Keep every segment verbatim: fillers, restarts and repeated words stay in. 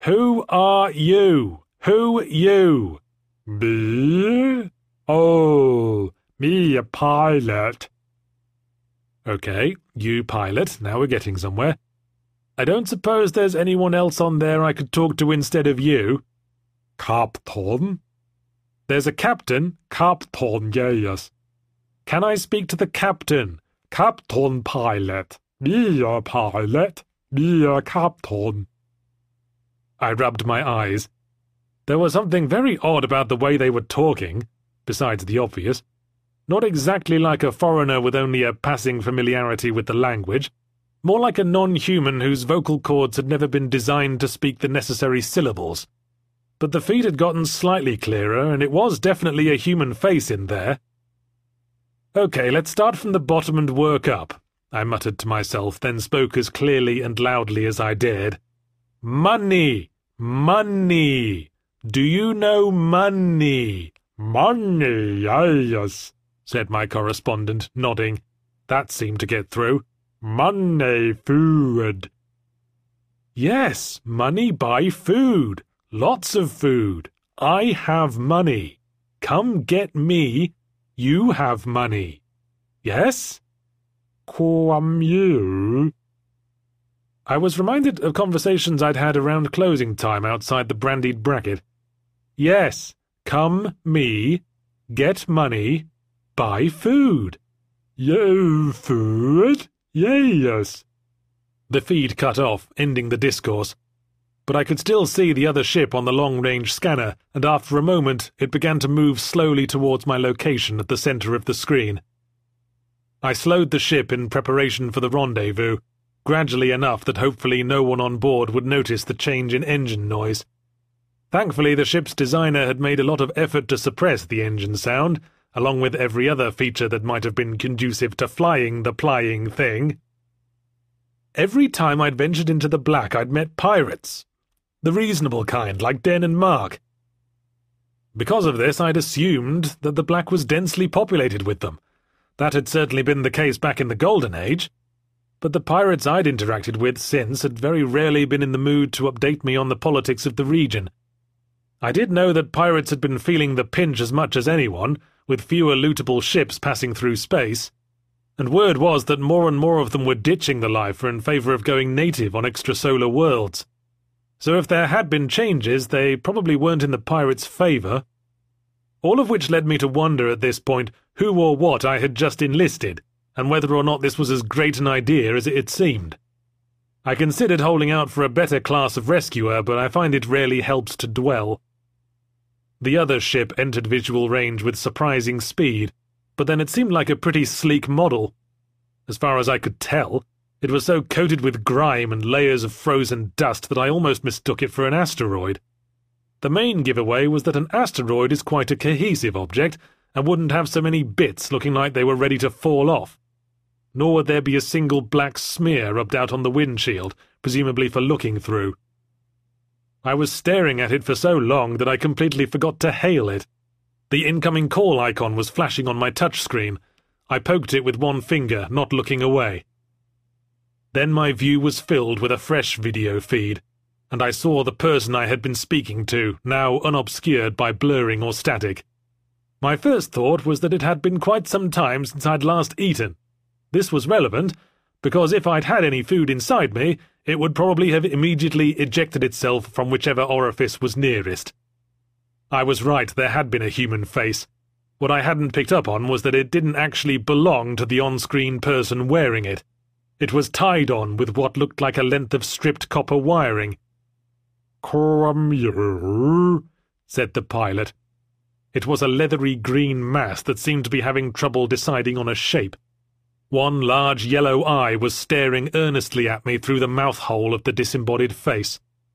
Who are you? Who you? Me? Oh, me a pilot. Okay, you pilot, now we're getting somewhere. I don't suppose there's anyone else on there I could talk to instead of you? Captain? There's a captain? Captain, yes. Can I speak to the captain? Captain pilot. Me a pilot. Me a captain. I rubbed my eyes. There was something very odd about the way they were talking, besides the obvious. Not exactly like a foreigner with only a passing familiarity with the language, more like a non-human whose vocal cords had never been designed to speak the necessary syllables. But the feed had gotten slightly clearer, and it was definitely a human face in there. Okay, let's start from the bottom and work up, I muttered to myself, then spoke as clearly and loudly as I dared. Money! Money! Do you know money? Money, yes, said my correspondent, nodding. That seemed to get through. Money, food. Yes, money buy food. Lots of food. I have money. Come get me. You have money. Yes? Come you? I was reminded of conversations I'd had around closing time outside the brandied bracket. Yes, come me, get money, buy food. Yo, food? Yes. The feed cut off, ending the discourse. But I could still see the other ship on the long-range scanner, and after a moment it began to move slowly towards my location at the center of the screen. I slowed the ship in preparation for the rendezvous, gradually enough that hopefully no one on board would notice the change in engine noise. Thankfully, the ship's designer had made a lot of effort to suppress the engine sound, along with every other feature that might have been conducive to flying the plying thing. Every time I'd ventured into the black, I'd met pirates. The reasonable kind, like Den and Mark. Because of this, I'd assumed that the black was densely populated with them. That had certainly been the case back in the Golden Age. But the pirates I'd interacted with since had very rarely been in the mood to update me on the politics of the region. I did know that pirates had been feeling the pinch as much as anyone, with fewer lootable ships passing through space, and word was that more and more of them were ditching the lifer in favor of going native on extrasolar worlds. So if there had been changes, they probably weren't in the pirates' favor. All of which led me to wonder at this point who or what I had just enlisted, and whether or not this was as great an idea as it seemed. I considered holding out for a better class of rescuer, but I find it rarely helps to dwell. The other ship entered visual range with surprising speed, but then it seemed like a pretty sleek model. As far as I could tell, it was so coated with grime and layers of frozen dust that I almost mistook it for an asteroid. The main giveaway was that an asteroid is quite a cohesive object, and wouldn't have so many bits looking like they were ready to fall off. Nor would there be a single black smear rubbed out on the windshield, presumably for looking through. I was staring at it for so long that I completely forgot to hail it. The incoming call icon was flashing on my touchscreen. I poked it with one finger, not looking away. Then my view was filled with a fresh video feed, and I saw the person I had been speaking to, now unobscured by blurring or static. My first thought was that it had been quite some time since I'd last eaten. This was relevant, because if I'd had any food inside me, it would probably have immediately ejected itself from whichever orifice was nearest. I was right, there had been a human face. What I hadn't picked up on was that it didn't actually belong to the on-screen person wearing it. It was tied on with what looked like a length of stripped copper wiring. "Come you?" said the pilot. It was a leathery green mass that seemed to be having trouble deciding on a shape. One large yellow eye was staring earnestly at me through the mouth-hole of the disembodied face.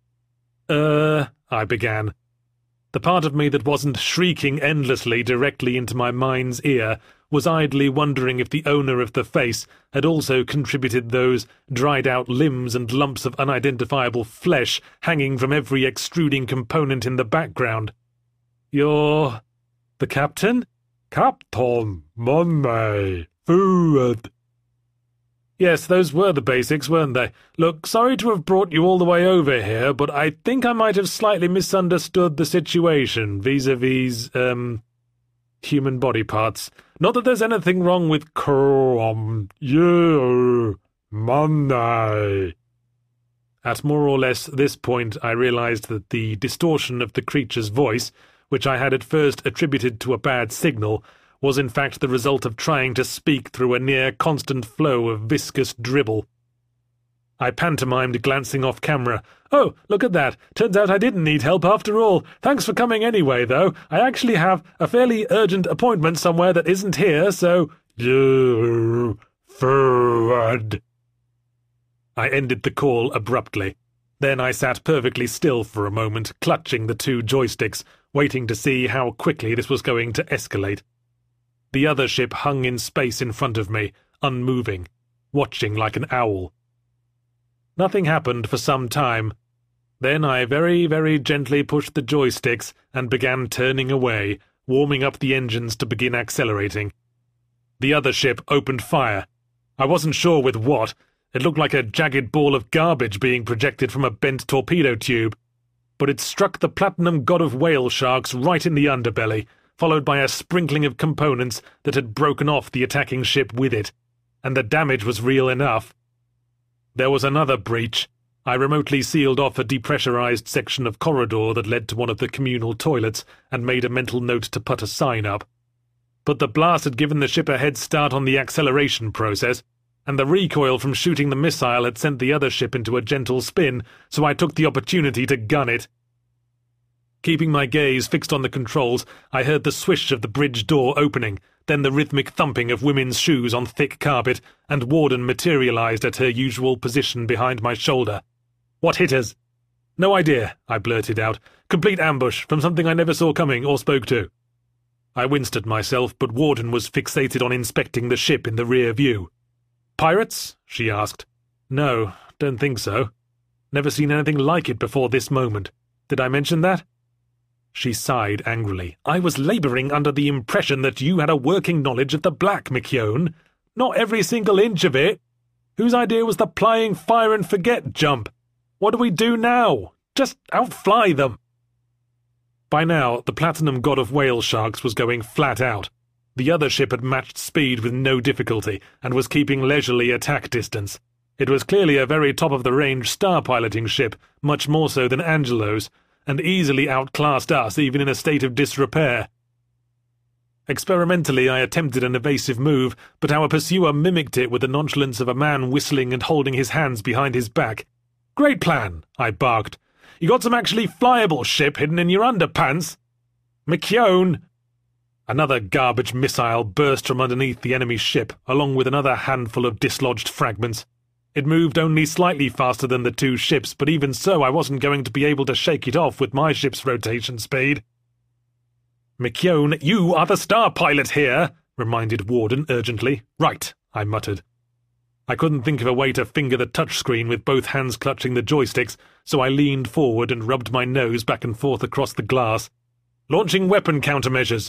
Er, I began. The part of me that wasn't shrieking endlessly directly into my mind's ear was idly wondering if the owner of the face had also contributed those dried-out limbs and lumps of unidentifiable flesh hanging from every extruding component in the background. "You're the captain?" "Captain, money, food." Yes, those were the basics, weren't they? Look, sorry to have brought you all the way over here, but I think I might have slightly misunderstood the situation vis-a-vis, um, human body parts. Not that there's anything wrong with Come, you, Monday. At more or less this point I realized that the distortion of the creature's voice, which I had at first attributed to a bad signal, was in fact the result of trying to speak through a near-constant flow of viscous dribble. I pantomimed, glancing off camera. Oh, look at that. Turns out I didn't need help after all. Thanks for coming anyway, though. I actually have a fairly urgent appointment somewhere that isn't here, so— You, forward. I ended the call abruptly. Then I sat perfectly still for a moment, clutching the two joysticks, waiting to see how quickly this was going to escalate. The other ship hung in space in front of me, unmoving, watching like an owl. Nothing happened for some time. Then I very, very gently pushed the joysticks and began turning away, warming up the engines to begin accelerating. The other ship opened fire. I wasn't sure with what. It looked like a jagged ball of garbage being projected from a bent torpedo tube. But it struck the platinum god of whale sharks right in the underbelly, followed by a sprinkling of components that had broken off the attacking ship with it. And the damage was real enough. There was another breach. I remotely sealed off a depressurized section of corridor that led to one of the communal toilets and made a mental note to put a sign up. But the blast had given the ship a head start on the acceleration process, and the recoil from shooting the missile had sent the other ship into a gentle spin, so I took the opportunity to gun it. Keeping my gaze fixed on the controls, I heard the swish of the bridge door opening, then the rhythmic thumping of women's shoes on thick carpet, and Warden materialized at her usual position behind my shoulder. What hit us? No idea, I blurted out. Complete ambush, from something I never saw coming or spoke to. I winced at myself, but Warden was fixated on inspecting the ship in the rear view. Pirates? She asked. No, don't think so. Never seen anything like it before this moment. Did I mention that? She sighed angrily. I was labouring under the impression that you had a working knowledge of the black, McKeown. Not every single inch of it. Whose idea was the flying fire and forget jump? What do we do now? Just outfly them. By now, the platinum god of whale sharks was going flat out. The other ship had matched speed with no difficulty, and was keeping leisurely attack distance. It was clearly a very top-of-the-range star-piloting ship, much more so than Angelo's, and easily outclassed us even in a state of disrepair. Experimentally I attempted an evasive move, but our pursuer mimicked it with the nonchalance of a man whistling and holding his hands behind his back. "Great plan," I barked. "You got some actually flyable ship hidden in your underpants?" "McKeown!" Another garbage missile burst from underneath the enemy ship, along with another handful of dislodged fragments. It moved only slightly faster than the two ships, but even so I wasn't going to be able to shake it off with my ship's rotation speed. "McKeown, you are the star pilot here," reminded Warden urgently. "Right," I muttered. I couldn't think of a way to finger the touchscreen with both hands clutching the joysticks, so I leaned forward and rubbed my nose back and forth across the glass. "Launching weapon countermeasures."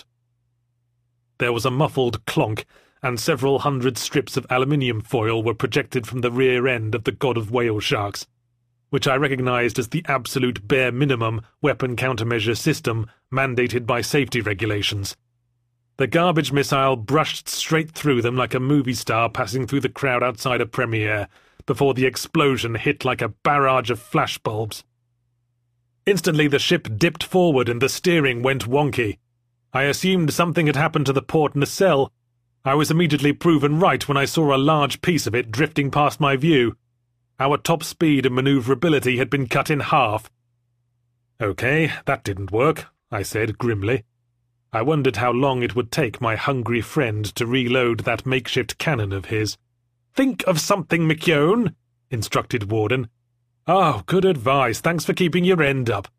There was a muffled clonk, and several hundred strips of aluminium foil were projected from the rear end of the god of whale sharks, which I recognized as the absolute bare minimum weapon countermeasure system mandated by safety regulations. The garbage missile brushed straight through them like a movie star passing through the crowd outside a premiere, before the explosion hit like a barrage of flashbulbs. Instantly the ship dipped forward and the steering went wonky. I assumed something had happened to the port nacelle. I was immediately proven right when I saw a large piece of it drifting past my view. Our top speed and manoeuvrability had been cut in half. "Okay, that didn't work," I said grimly. I wondered how long it would take my hungry friend to reload that makeshift cannon of his. "Think of something, McKeown," instructed Warden. "Oh, good advice. Thanks for keeping your end up."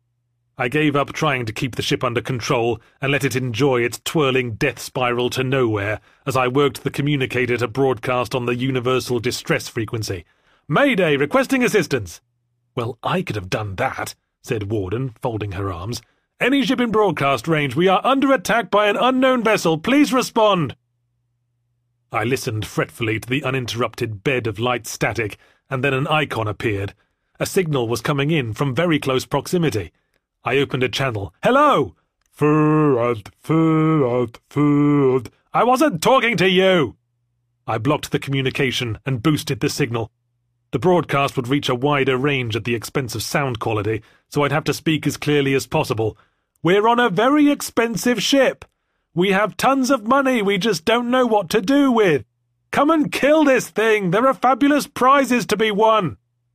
I gave up trying to keep the ship under control and let it enjoy its twirling death spiral to nowhere as I worked the communicator to broadcast on the universal distress frequency. "Mayday, requesting assistance!" "Well, I could have done that," said Warden, folding her arms. "Any ship in broadcast range, we are under attack by an unknown vessel. Please respond." I listened fretfully to the uninterrupted bed of light static, and then an icon appeared. A signal was coming in from very close proximity. I opened a channel. Hello! Forward, forward, forward. I wasn't talking to you! I blocked the communication and boosted the signal. The broadcast would reach a wider range at the expense of sound quality, so I'd have to speak as clearly as possible. We're on a very expensive ship. We have tons of money we just don't know what to do with. Come and kill this thing. There are fabulous prizes to be won.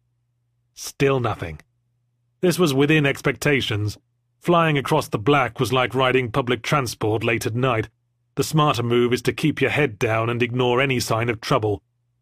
Still nothing. This was within expectations. Flying across the black was like riding public transport late at night. The smarter move is to keep your head down and ignore any sign of trouble.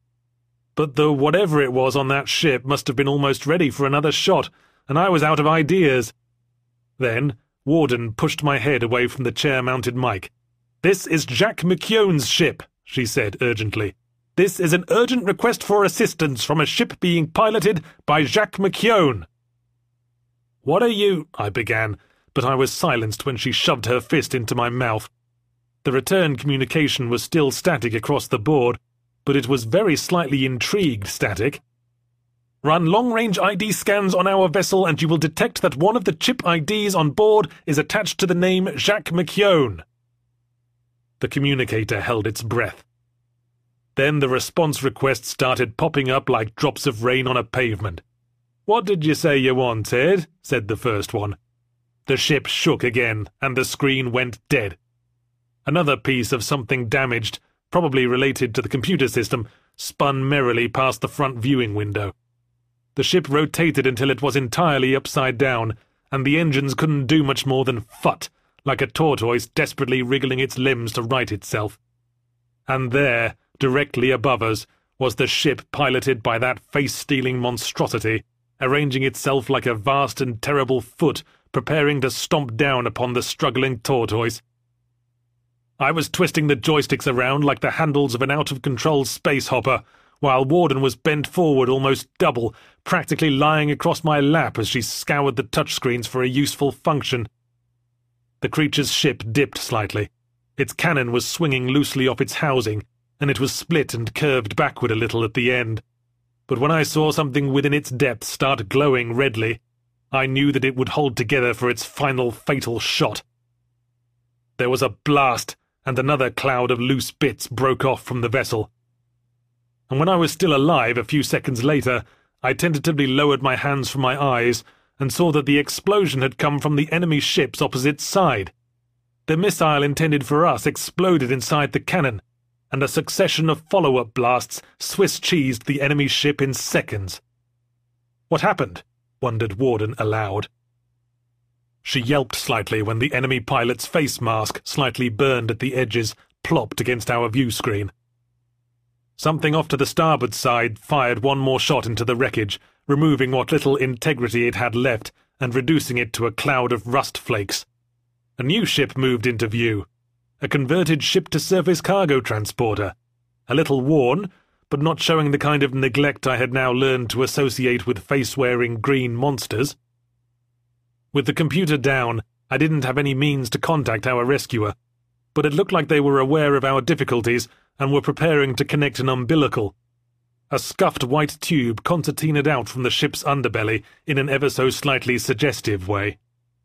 But the whatever it was on that ship must have been almost ready for another shot, and I was out of ideas. Then Warden pushed my head away from the chair-mounted mic. "This is Jack McKeown's ship," she said urgently. "This is an urgent request for assistance from a ship being piloted by Jack McKeown." "What are you—" I began, but I was silenced when she shoved her fist into my mouth. The return communication was still static across the board, but it was very slightly intrigued static. "Run long-range I D scans on our vessel and you will detect that one of the chip I Ds on board is attached to the name Jack McKeown." The communicator held its breath. Then the response requests started popping up like drops of rain on a pavement. "What did you say you wanted?" said the first one. The ship shook again, and the screen went dead. Another piece of something damaged, probably related to the computer system, spun merrily past the front viewing window. The ship rotated until it was entirely upside down, and the engines couldn't do much more than phut, like a tortoise desperately wriggling its limbs to right itself. And there, directly above us, was the ship piloted by that face-stealing monstrosity, arranging itself like a vast and terrible foot, preparing to stomp down upon the struggling tortoise. I was twisting the joysticks around like the handles of an out-of-control space hopper, while Warden was bent forward almost double, practically lying across my lap as she scoured the touchscreens for a useful function. The creature's ship dipped slightly. Its cannon was swinging loosely off its housing, and it was split and curved backward a little at the end. But when I saw something within its depths start glowing redly, I knew that it would hold together for its final fatal shot. There was a blast, and another cloud of loose bits broke off from the vessel. And when I was still alive a few seconds later, I tentatively lowered my hands from my eyes and saw that the explosion had come from the enemy ship's opposite side. The missile intended for us exploded inside the cannon, and a succession of follow-up blasts Swiss-cheesed the enemy ship in seconds. "What happened?" wondered Warden aloud. She yelped slightly when the enemy pilot's face mask, slightly burned at the edges, plopped against our view screen. Something off to the starboard side fired one more shot into the wreckage, removing what little integrity it had left and reducing it to a cloud of rust flakes. A new ship moved into view, a converted ship-to-surface cargo transporter, a little worn, but not showing the kind of neglect I had now learned to associate with face-wearing green monsters. With the computer down, I didn't have any means to contact our rescuer, but it looked like they were aware of our difficulties and were preparing to connect an umbilical. A scuffed white tube concertinaed out from the ship's underbelly in an ever-so-slightly suggestive way.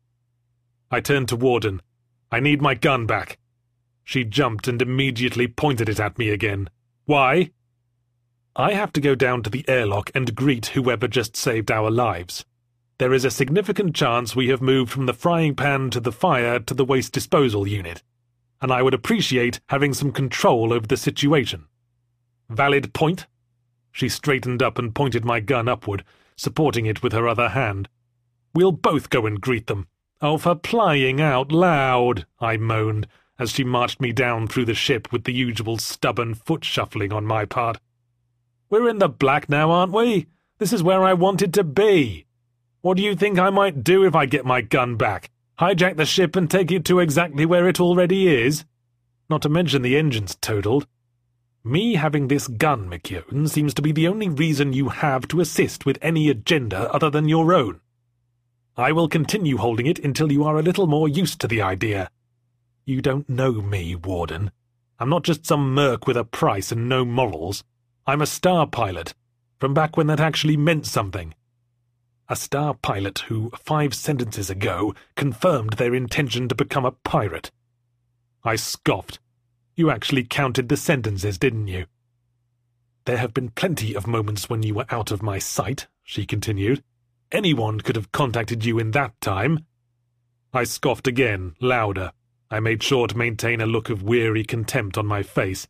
I turned to Warden. "I need my gun back." She jumped and immediately pointed it at me again. "Why?" "I have to go down to the airlock and greet whoever just saved our lives. There is a significant chance we have moved from the frying pan to the fire to the waste disposal unit, and I would appreciate having some control over the situation." "Valid point?" She straightened up and pointed my gun upward, supporting it with her other hand. "We'll both go and greet them." "Oh, for plying out loud," I moaned, as she marched me down through the ship with the usual stubborn foot shuffling on my part. "We're in the black now, aren't we? This is where I wanted to be. What do you think I might do if I get my gun back? Hijack the ship and take it to exactly where it already is? Not to mention the engines totaled. Me having this gun, McKeown, seems to be the only reason you have to assist with any agenda other than your own. I will continue holding it until you are a little more used to the idea. You don't know me, Warden. I'm not just some merc with a price and no morals. I'm a star pilot, from back when that actually meant something. A star pilot who, five sentences ago, confirmed their intention to become a pirate. I scoffed. You actually counted the sentences, didn't you? There have been plenty of moments when you were out of my sight, she continued. Anyone could have contacted you in that time. I scoffed again, louder. I made sure to maintain a look of weary contempt on my face.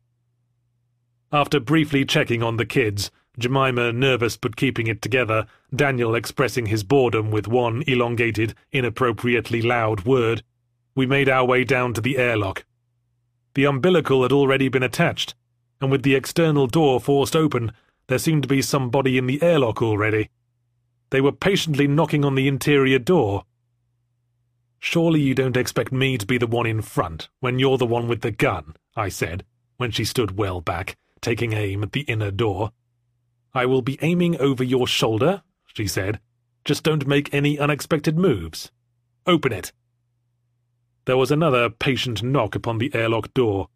After briefly checking on the kids, Jemima nervous but keeping it together, Daniel expressing his boredom with one elongated, inappropriately loud word, we made our way down to the airlock. The umbilical had already been attached, and with the external door forced open, there seemed to be somebody in the airlock already. They were patiently knocking on the interior door. "Surely you don't expect me to be the one in front, when you're the one with the gun," I said, when she stood well back, taking aim at the inner door. "I will be aiming over your shoulder," she said. "Just don't make any unexpected moves. Open it." There was another patient knock upon the airlock door.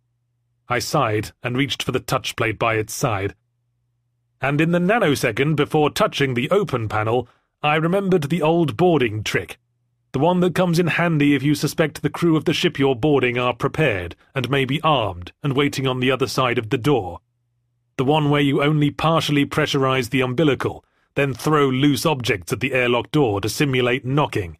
I sighed and reached for the touch plate by its side. And in the nanosecond before touching the open panel, I remembered the old boarding trick. The one that comes in handy if you suspect the crew of the ship you're boarding are prepared, and may be armed, and waiting on the other side of the door. The one where you only partially pressurize the umbilical, then throw loose objects at the airlock door to simulate knocking.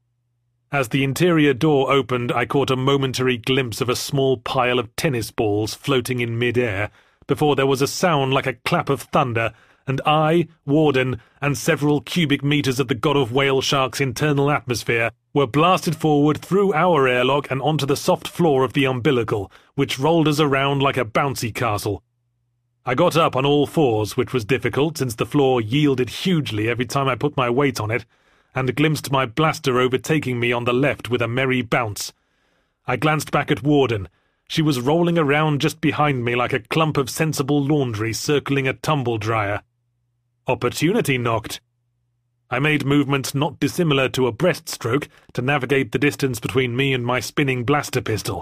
As the interior door opened, I caught a momentary glimpse of a small pile of tennis balls floating in mid-air, before there was a sound like a clap of thunder, and I, Warden, and several cubic meters of the God of Whale Shark's internal atmosphere were blasted forward through our airlock and onto the soft floor of the umbilical, which rolled us around like a bouncy castle. I got up on all fours, which was difficult since the floor yielded hugely every time I put my weight on it, and glimpsed my blaster overtaking me on the left with a merry bounce. I glanced back at Warden. She was rolling around just behind me like a clump of sensible laundry circling a tumble-dryer. Opportunity knocked. I made movements not dissimilar to a breaststroke to navigate the distance between me and my spinning blaster pistol.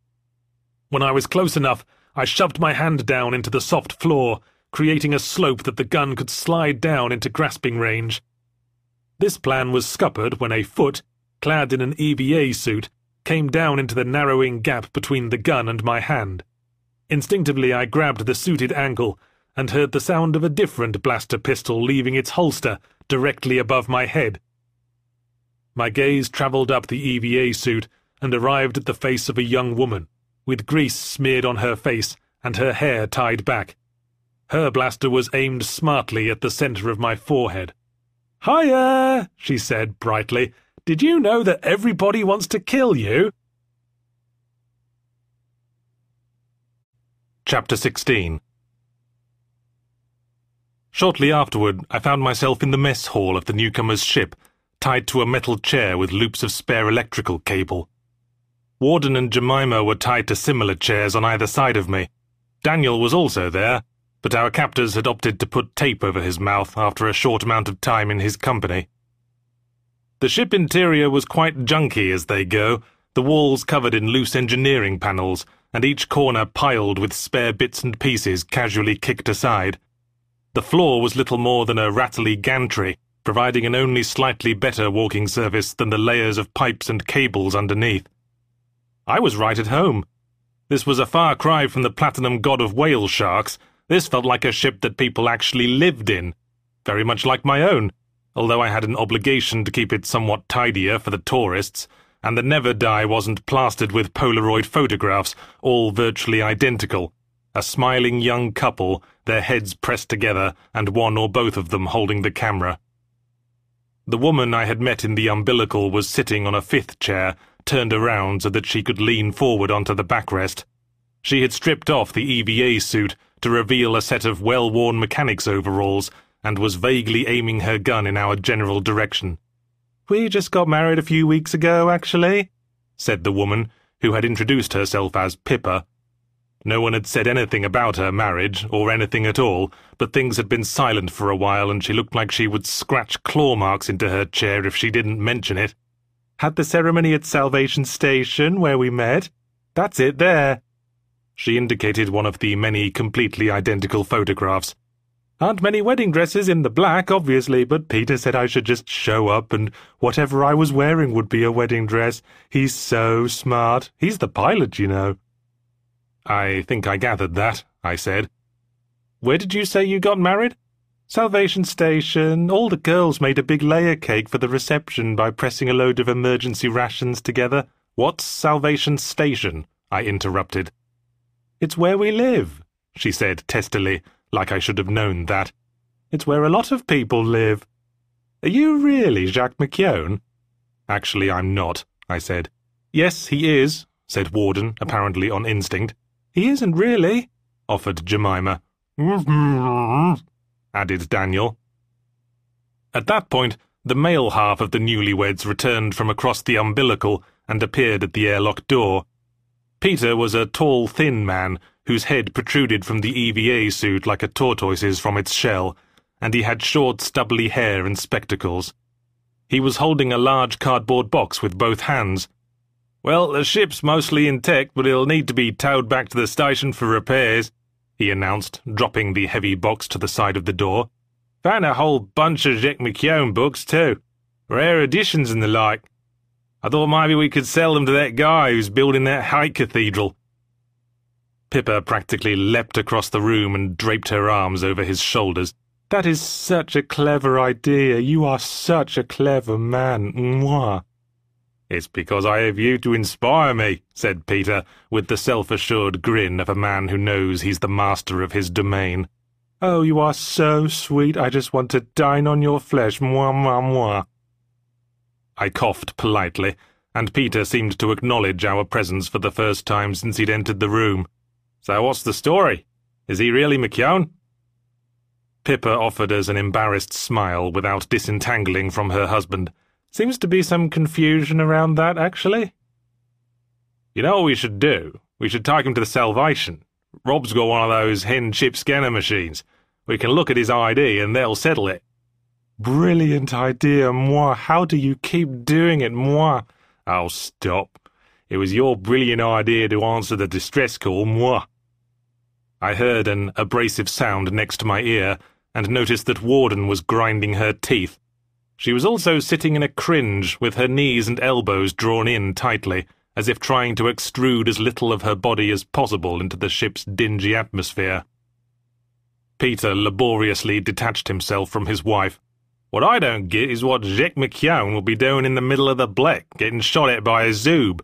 When I was close enough, I shoved my hand down into the soft floor, creating a slope that the gun could slide down into grasping range. This plan was scuppered when a foot, clad in an E V A suit, came down into the narrowing gap between the gun and my hand. Instinctively I grabbed the suited ankle, and heard the sound of a different blaster pistol leaving its holster directly above my head. My gaze travelled up the E V A suit and arrived at the face of a young woman, with grease smeared on her face and her hair tied back. Her blaster was aimed smartly at the centre of my forehead. "Hiya!" she said brightly. "Did you know that everybody wants to kill you?" Chapter sixteen. Shortly afterward, I found myself in the mess hall of the newcomer's ship, tied to a metal chair with loops of spare electrical cable. Warden and Jemima were tied to similar chairs on either side of me. Daniel was also there, but our captors had opted to put tape over his mouth after a short amount of time in his company. The ship interior was quite junky as they go, the walls covered in loose engineering panels, and each corner piled with spare bits and pieces casually kicked aside. The floor was little more than a rattly gantry, providing an only slightly better walking surface than the layers of pipes and cables underneath. I was right at home. This was a far cry from the platinum God of Whale Sharks. This felt like a ship that people actually lived in, very much like my own, although I had an obligation to keep it somewhat tidier for the tourists, and the Never Die wasn't plastered with Polaroid photographs, all virtually identical. A smiling young couple, their heads pressed together, and one or both of them holding the camera. The woman I had met in the umbilical was sitting on a fifth chair, turned around so that she could lean forward onto the backrest. She had stripped off the E V A suit to reveal a set of well-worn mechanic's overalls, and was vaguely aiming her gun in our general direction. "We just got married a few weeks ago, actually," said the woman, who had introduced herself as Pippa. No one had said anything about her marriage, or anything at all, but things had been silent for a while, and she looked like she would scratch claw marks into her chair if she didn't mention it. "Had the ceremony at Salvation Station, where we met? That's it there." She indicated one of the many completely identical photographs. Aren't many wedding dresses in the black, obviously, but Peter said I should just show up and whatever I was wearing would be a wedding dress. He's so smart. He's the pilot, you know. I think I gathered that, I said. Where did you say you got married? Salvation Station. All the girls made a big layer cake for the reception by pressing a load of emergency rations together. What's Salvation Station? I interrupted. It's where we live, she said testily, like I should have known that. It's where a lot of people live. Are you really Jacques McKeown? Actually, I'm not, I said. Yes, he is, said Warden, apparently on instinct. He isn't really, offered Jemima. Added Daniel. At that point, the male half of the newlyweds returned from across the umbilical and appeared at the airlock door. Peter was a tall, thin man whose head protruded from the E V A suit like a tortoise's from its shell, and he had short, stubbly hair and spectacles. He was holding a large cardboard box with both hands. Well, the ship's mostly intact, but it'll need to be towed back to the station for repairs, he announced, dropping the heavy box to the side of the door. Found a whole bunch of Jacques McKeown books, too. Rare editions and the like. I thought maybe we could sell them to that guy who's building that Height Cathedral. Pippa practically leapt across the room and draped her arms over his shoulders. That is such a clever idea. You are such a clever man. Mwah. It's because I have you to inspire me, said Peter, with the self-assured grin of a man who knows he's the master of his domain. Oh, you are so sweet. I just want to dine on your flesh. Mwah, mwah, mwah. I coughed politely, and Peter seemed to acknowledge our presence for the first time since he'd entered the room. So what's the story? Is he really McKeown? Pippa offered us an embarrassed smile without disentangling from her husband. Seems to be some confusion around that, actually. You know what we should do? We should take him to the Salvation. Rob's got one of those hen-chip scanner machines. We can look at his I D and they'll settle it. Brilliant idea, moi. How do you keep doing it, moi? Oh, stop. It was your brilliant idea to answer the distress call, moi. I heard an abrasive sound next to my ear and noticed that Warden was grinding her teeth. She was also sitting in a cringe with her knees and elbows drawn in tightly, as if trying to extrude as little of her body as possible into the ship's dingy atmosphere. Peter laboriously detached himself from his wife. What I don't get is what Jacques McKeown will be doing in the middle of the Black, getting shot at by a Zoob.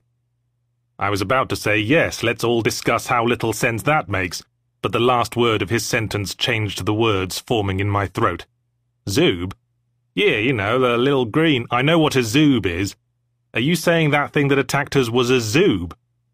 I was about to say, yes, let's all discuss how little sense that makes, but the last word of his sentence changed the words forming in my throat. Zoob? Yeah, you know, the little green. I know what a Zoob is. Are you saying that thing that attacked us was a Zoob?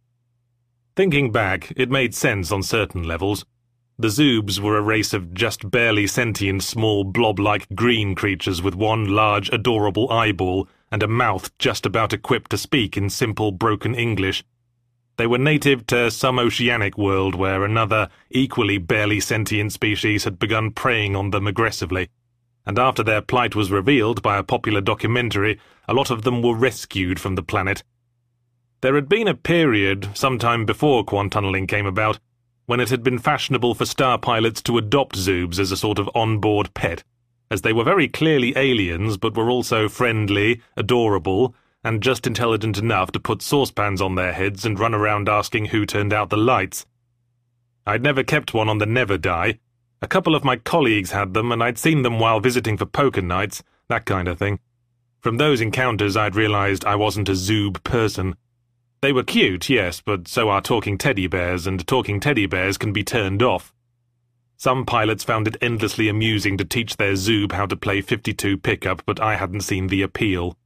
Thinking back, it made sense on certain levels. The Zoobs were a race of just barely sentient small blob-like green creatures with one large adorable eyeball and a mouth just about equipped to speak in simple broken English. They were native to some oceanic world where another, equally barely sentient species had begun preying on them aggressively, and after their plight was revealed by a popular documentary, a lot of them were rescued from the planet. There had been a period, sometime before quantunneling came about, when it had been fashionable for star pilots to adopt Zoobs as a sort of on-board pet, as they were very clearly aliens but were also friendly, adorable, and just intelligent enough to put saucepans on their heads and run around asking who turned out the lights. I'd never kept one on the Never Die. A couple of my colleagues had them, and I'd seen them while visiting for poker nights, that kind of thing. From those encounters I'd realized I wasn't a Zoob person. They were cute, yes, but so are talking teddy bears, and talking teddy bears can be turned off. Some pilots found it endlessly amusing to teach their Zoob how to play fifty-two pickup, but I hadn't seen the appeal.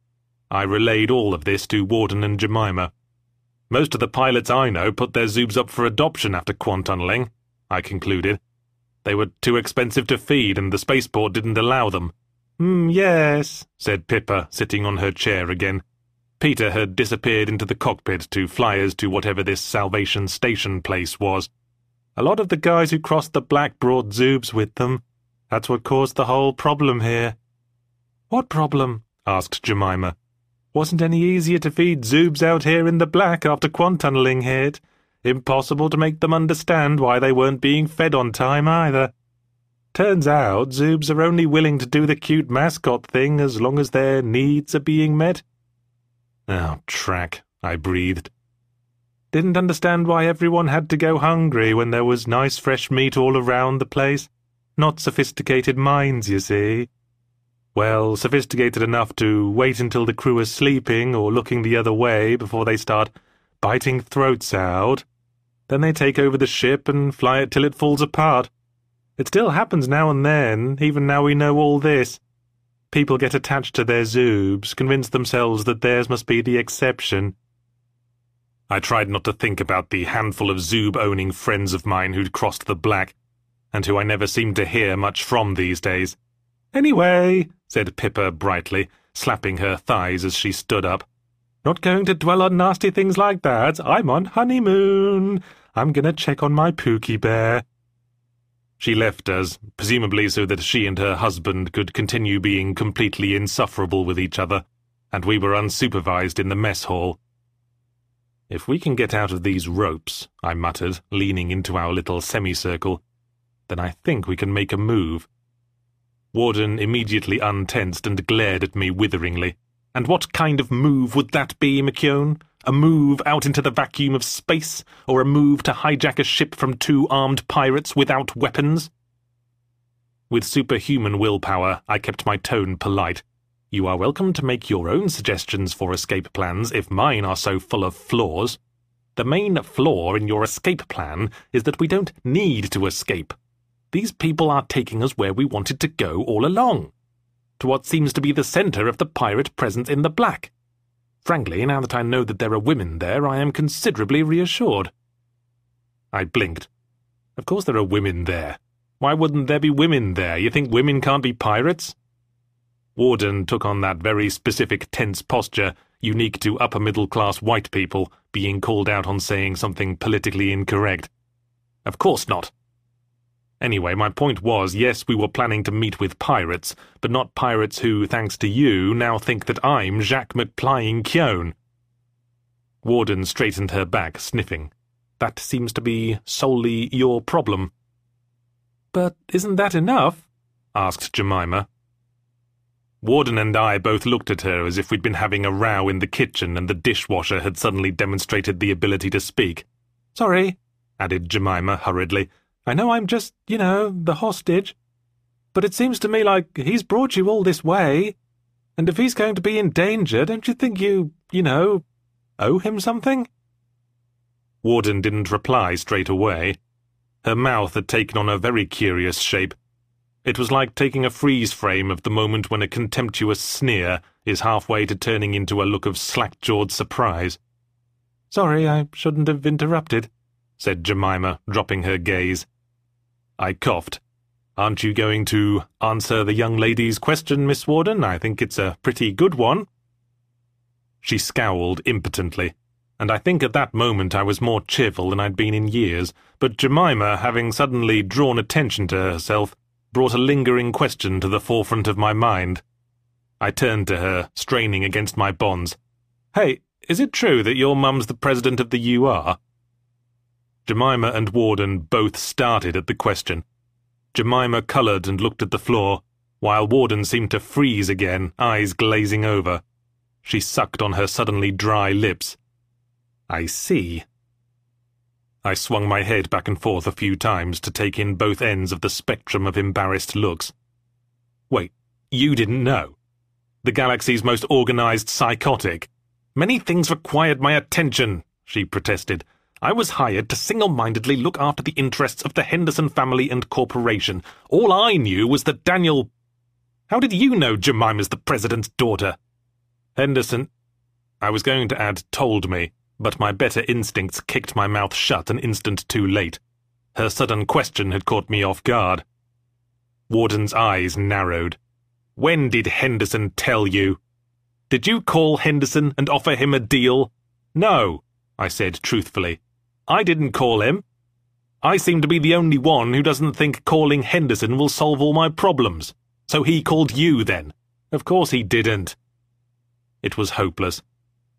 I relayed all of this to Warden and Jemima. Most of the pilots I know put their Zoobs up for adoption after quantunneling, I concluded. They were too expensive to feed, and the spaceport didn't allow them. Hmm, yes, said Pippa, sitting on her chair again. Peter had disappeared into the cockpit to fly us to whatever this Salvation Station place was. A lot of the guys who crossed the Black brought Zoobs with them. That's what caused the whole problem here. What problem? Asked Jemima. Wasn't any easier to feed Zoobs out here in the Black after quantunneling hit. Impossible to make them understand why they weren't being fed on time either. Turns out zoobs are only willing to do the cute mascot thing as long as their needs are being met. Oh, track, I breathed. Didn't understand why everyone had to go hungry when there was nice fresh meat all around the place. Not sophisticated minds, you see. Well, sophisticated enough to wait until the crew are sleeping or looking the other way before they start biting throats out. Then they take over the ship and fly it till it falls apart. It still happens now and then, even now we know all this. People get attached to their zoobs, convince themselves that theirs must be the exception. I tried not to think about the handful of zoob-owning friends of mine who'd crossed the black, and who I never seemed to hear much from these days. Anyway, said Pippa brightly, slapping her thighs as she stood up. Not going to dwell on nasty things like that. I'm on honeymoon. I'm going to check on my Pookie Bear. She left us, presumably so that she and her husband could continue being completely insufferable with each other, and we were unsupervised in the mess hall. If we can get out of these ropes, I muttered, leaning into our little semicircle, then I think we can make a move. Warden immediately untensed and glared at me witheringly. And what kind of move would that be, McKeown? A move out into the vacuum of space, or a move to hijack a ship from two armed pirates without weapons? With superhuman willpower, I kept my tone polite. You are welcome to make your own suggestions for escape plans if mine are so full of flaws. The main flaw in your escape plan is that we don't need to escape. These people are taking us where we wanted to go all along, to what seems to be the centre of the pirate presence in the black. Frankly, now that I know that there are women there, I am considerably reassured. I blinked. Of course there are women there. Why wouldn't there be women there? You think women can't be pirates? Warden took on that very specific tense posture, unique to upper-middle-class white people, being called out on saying something politically incorrect. Of course not. Anyway, my point was, yes, we were planning to meet with pirates, but not pirates who, thanks to you, now think that I'm Jacques McPlying Keown. Warden straightened her back, sniffing. That seems to be solely your problem. But isn't that enough? Asked Jemima. Warden and I both looked at her as if we'd been having a row in the kitchen and the dishwasher had suddenly demonstrated the ability to speak. Sorry, added Jemima hurriedly. I know I'm just, you know, the hostage. But it seems to me like he's brought you all this way. And if he's going to be in danger, don't you think you, you know, owe him something? Warden didn't reply straight away. Her mouth had taken on a very curious shape. It was like taking a freeze frame of the moment when a contemptuous sneer is halfway to turning into a look of slack-jawed surprise. Sorry, I shouldn't have interrupted, said Jemima, dropping her gaze. I coughed. Aren't you going to answer the young lady's question, Miss Warden? I think it's a pretty good one. She scowled impotently, and I think at that moment I was more cheerful than I'd been in years, but Jemima, having suddenly drawn attention to herself, brought a lingering question to the forefront of my mind. I turned to her, straining against my bonds. Hey, is it true that your mum's the president of the U R? Jemima and Warden both started at the question. Jemima coloured and looked at the floor, while Warden seemed to freeze again, eyes glazing over. She sucked on her suddenly dry lips. I see. I swung my head back and forth a few times to take in both ends of the spectrum of embarrassed looks. Wait, you didn't know? The galaxy's most organised psychotic. Many things required my attention, she protested. I was hired to single-mindedly look after the interests of the Henderson family and corporation. All I knew was that Daniel... How did you know Jemima's the president's daughter? Henderson... I was going to add told me, but my better instincts kicked my mouth shut an instant too late. Her sudden question had caught me off guard. Warden's eyes narrowed. When did Henderson tell you? Did you call Henderson and offer him a deal? No, I said truthfully. I didn't call him. I seem to be the only one who doesn't think calling Henderson will solve all my problems. So he called you then. Of course he didn't. It was hopeless.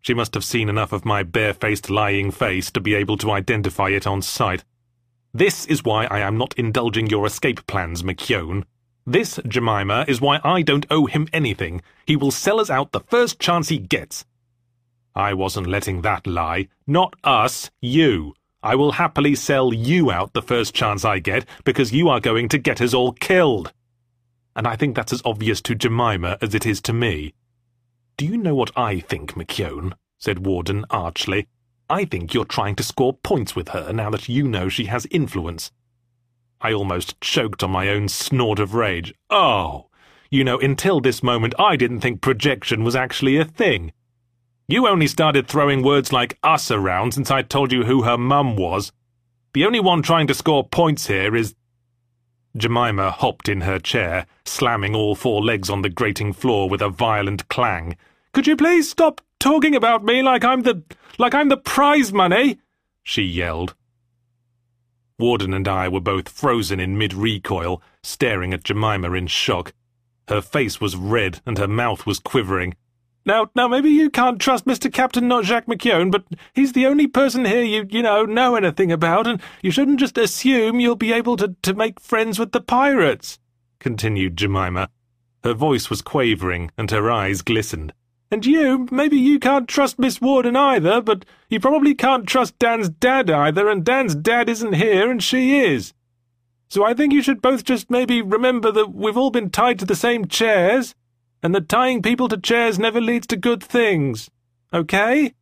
She must have seen enough of my barefaced lying face to be able to identify it on sight. "This is why I am not indulging your escape plans, McKeown. This, Jemima, is why I don't owe him anything. He will sell us out the first chance he gets." "I wasn't letting that lie. Not us, you. I will happily sell you out the first chance I get, because you are going to get us all killed. And I think that's as obvious to Jemima as it is to me." "Do you know what I think, McKeown?" said Warden archly. "I think you're trying to score points with her now that you know she has influence." I almost choked on my own snort of rage. "Oh, you know, until this moment I didn't think projection was actually a thing. You only started throwing words like us around since I told you who her mum was. The only one trying to score points here is—" Jemima hopped in her chair, slamming all four legs on the grating floor with a violent clang. "Could you please stop talking about me like I'm the... like I'm the prize money?" she yelled. Warden and I were both frozen in mid-recoil, staring at Jemima in shock. Her face was red and her mouth was quivering. Now, now, maybe you can't trust Mister Captain, not Jacques McKeown, but he's the only person here you, you know, know anything about, and you shouldn't just assume you'll be able to, to make friends with the pirates," continued Jemima. Her voice was quavering, and her eyes glistened. "And you, maybe you can't trust Miss Warden either, but you probably can't trust Dan's dad either, and Dan's dad isn't here, and she is. So I think you should both just maybe remember that we've all been tied to the same chairs, and that tying people to chairs never leads to good things. Okay?"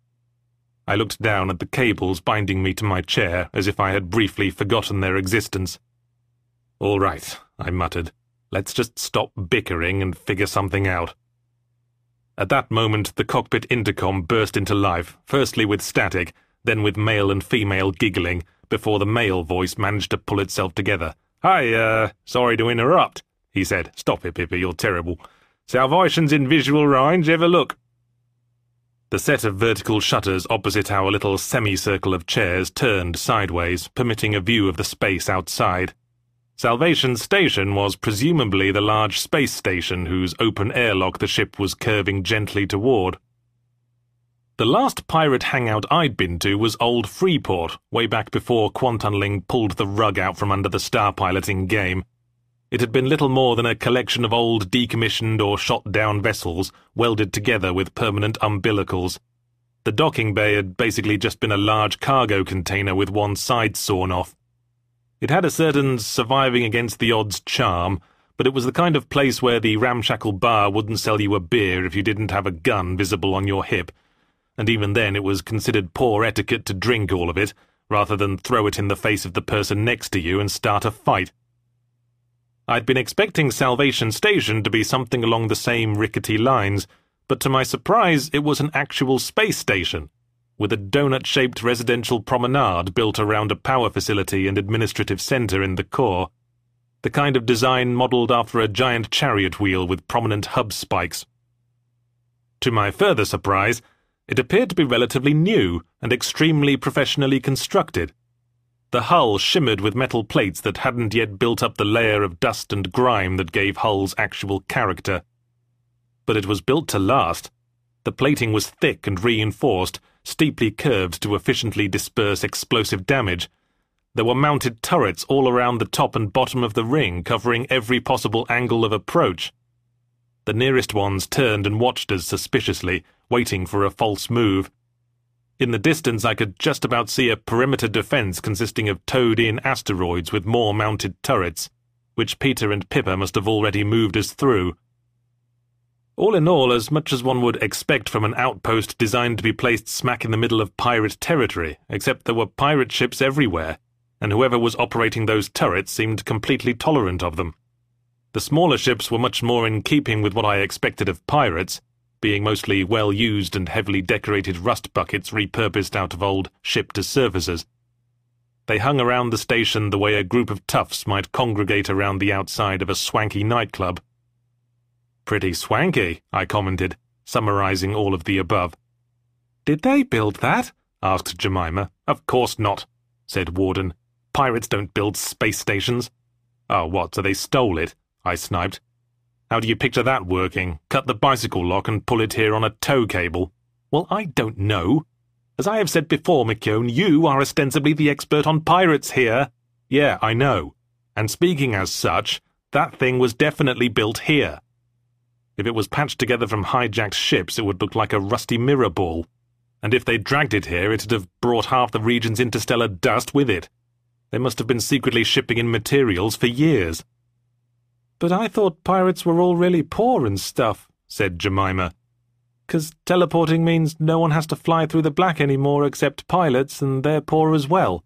I looked down at the cables binding me to my chair as if I had briefly forgotten their existence. "All right," I muttered. "Let's just stop bickering and figure something out." At that moment the cockpit intercom burst into life, firstly with static, then with male and female giggling, before the male voice managed to pull itself together. "Hi, uh, sorry to interrupt," he said. "Stop it, Pippa, you're terrible. Salvation's in visual range, have a look." The set of vertical shutters opposite our little semicircle of chairs turned sideways, permitting a view of the space outside. Salvation Station was presumably the large space station whose open airlock the ship was curving gently toward. The last pirate hangout I'd been to was Old Freeport, way back before Quantunneling pulled the rug out from under the star piloting game. It had been little more than a collection of old decommissioned or shot-down vessels welded together with permanent umbilicals. The docking bay had basically just been a large cargo container with one side sawn off. It had a certain surviving-against-the-odds charm, but it was the kind of place where the ramshackle bar wouldn't sell you a beer if you didn't have a gun visible on your hip, and even then it was considered poor etiquette to drink all of it, rather than throw it in the face of the person next to you and start a fight. I'd been expecting Salvation Station to be something along the same rickety lines, but to my surprise it was an actual space station, with a donut-shaped residential promenade built around a power facility and administrative centre in the core, the kind of design modelled after a giant chariot wheel with prominent hub spikes. To my further surprise, it appeared to be relatively new and extremely professionally constructed. The hull shimmered with metal plates that hadn't yet built up the layer of dust and grime that gave hulls actual character. But it was built to last. The plating was thick and reinforced, steeply curved to efficiently disperse explosive damage. There were mounted turrets all around the top and bottom of the ring, covering every possible angle of approach. The nearest ones turned and watched us suspiciously, waiting for a false move. In the distance I could just about see a perimeter defence consisting of towed-in asteroids with more mounted turrets, which Peter and Pippa must have already moved us through. All in all, as much as one would expect from an outpost designed to be placed smack in the middle of pirate territory, except there were pirate ships everywhere, and whoever was operating those turrets seemed completely tolerant of them. The smaller ships were much more in keeping with what I expected of pirates, being mostly well-used and heavily decorated rust buckets repurposed out of old ship-to-surfacers. They hung around the station the way a group of toughs might congregate around the outside of a swanky nightclub. "Pretty swanky," I commented, summarizing all of the above. "Did they build that?" asked Jemima. "Of course not," said Warden. "Pirates don't build space stations." "Oh, what, so they stole it?" I sniped. "How do you picture that working? Cut the bicycle lock and pull it here on a tow cable?" Well, I don't know. As I have said before, McKeown, you are ostensibly the expert on pirates here. Yeah, I know. And speaking as such, that thing was definitely built here. If it was patched together from hijacked ships, it would look like a rusty mirror ball. And if they dragged it here, it'd have brought half the region's interstellar dust with it. They must have been secretly shipping in materials for years. But I thought pirates were all really poor and stuff, said Jemima. 'Cause teleporting means no one has to fly through the black anymore except pilots, and they're poor as well.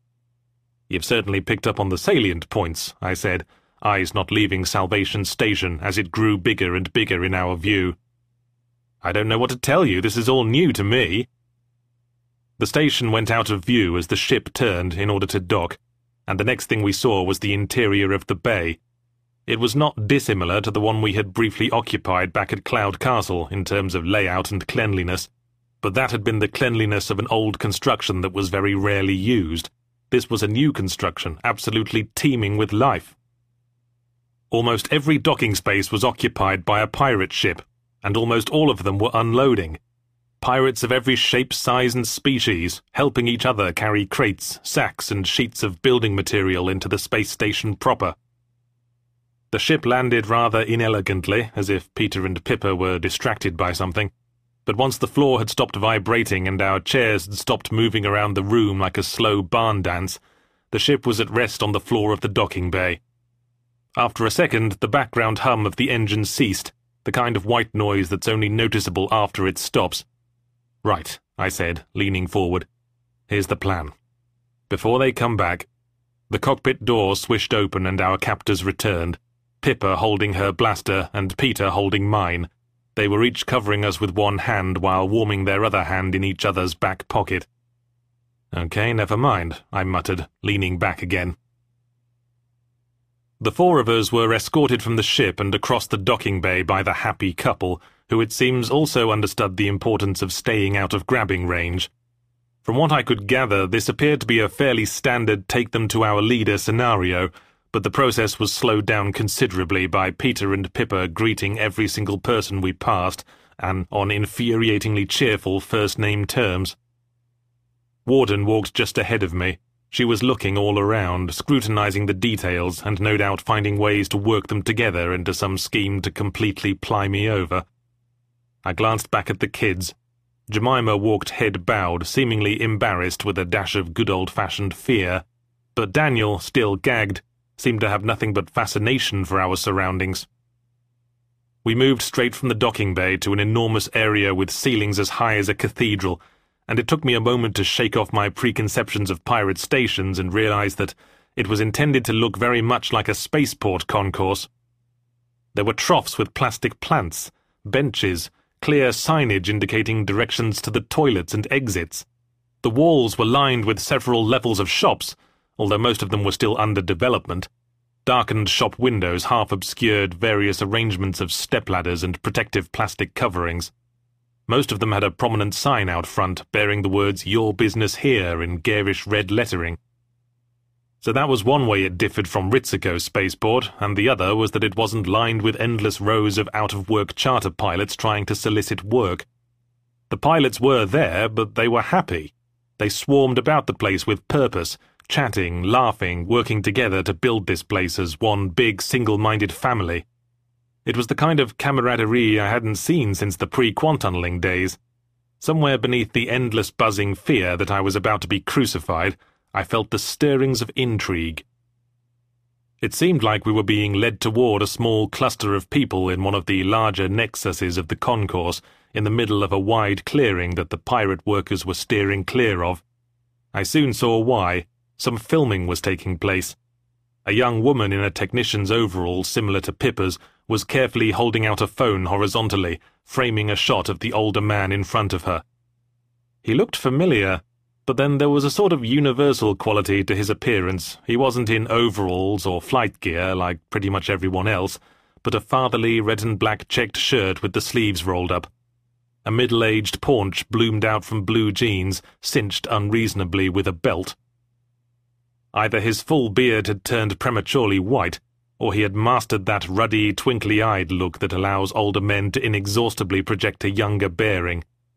You've certainly picked up on the salient points, I said, eyes not leaving Salvation Station as it grew bigger and bigger in our view. I don't know what to tell you, this is all new to me. The station went out of view as the ship turned in order to dock, and the next thing we saw was the interior of the bay. It was not dissimilar to the one we had briefly occupied back at Cloud Castle in terms of layout and cleanliness, but that had been the cleanliness of an old construction that was very rarely used. This was a new construction, absolutely teeming with life. Almost every docking space was occupied by a pirate ship, and almost all of them were unloading. Pirates of every shape, size, and species, helping each other carry crates, sacks, and sheets of building material into the space station proper. The ship landed rather inelegantly, as if Peter and Pippa were distracted by something, but once the floor had stopped vibrating and our chairs had stopped moving around the room like a slow barn dance, the ship was at rest on the floor of the docking bay. After a second, the background hum of the engine ceased, the kind of white noise that's only noticeable after it stops. Right, I said, leaning forward. Here's the plan. Before they come back, the cockpit door swished open and our captors returned, Pippa holding her blaster and Peter holding mine. They were each covering us with one hand while warming their other hand in each other's back pocket. Okay, never mind, I muttered, leaning back again. The four of us were escorted from the ship and across the docking bay by the happy couple, who it seems also understood the importance of staying out of grabbing range. From what I could gather, this appeared to be a fairly standard take-them-to-our-leader scenario, but the process was slowed down considerably by Peter and Pippa greeting every single person we passed, and on infuriatingly cheerful first-name terms. Warden walked just ahead of me. She was looking all around, scrutinizing the details, and no doubt finding ways to work them together into some scheme to completely ply me over. I glanced back at the kids. Jemima walked head bowed, seemingly embarrassed with a dash of good old-fashioned fear, but Daniel, still gagged, seemed to have nothing but fascination for our surroundings. We moved straight from the docking bay to an enormous area with ceilings as high as a cathedral, and it took me a moment to shake off my preconceptions of pirate stations and realize that it was intended to look very much like a spaceport concourse. There were troughs with plastic plants, benches, clear signage indicating directions to the toilets and exits. The walls were lined with several levels of shops, although most of them were still under development. Darkened shop windows half obscured various arrangements of stepladders and protective plastic coverings. Most of them had a prominent sign out front bearing the words "Your Business Here" in garish red lettering. So that was one way it differed from Ritsuko Spaceport, and the other was that it wasn't lined with endless rows of out-of-work charter pilots trying to solicit work. The pilots were there, but they were happy. They swarmed about the place with purpose, chatting, laughing, working together to build this place as one big, single-minded family. It was the kind of camaraderie I hadn't seen since the pre-quantunneling days. Somewhere beneath the endless buzzing fear that I was about to be crucified, I felt the stirrings of intrigue. It seemed like we were being led toward a small cluster of people in one of the larger nexuses of the concourse, in the middle of a wide clearing that the pirate workers were steering clear of. I soon saw why. Some filming was taking place. A young woman in a technician's overall similar to Pippa's was carefully holding out a phone horizontally, framing a shot of the older man in front of her. He looked familiar, but then there was a sort of universal quality to his appearance. He wasn't in overalls or flight gear like pretty much everyone else, but a fatherly red and black checked shirt with the sleeves rolled up. A middle-aged paunch bloomed out from blue jeans, cinched unreasonably with a belt. Either his full beard had turned prematurely white, or he had mastered that ruddy, twinkly-eyed look that allows older men to inexhaustibly project a younger bearing.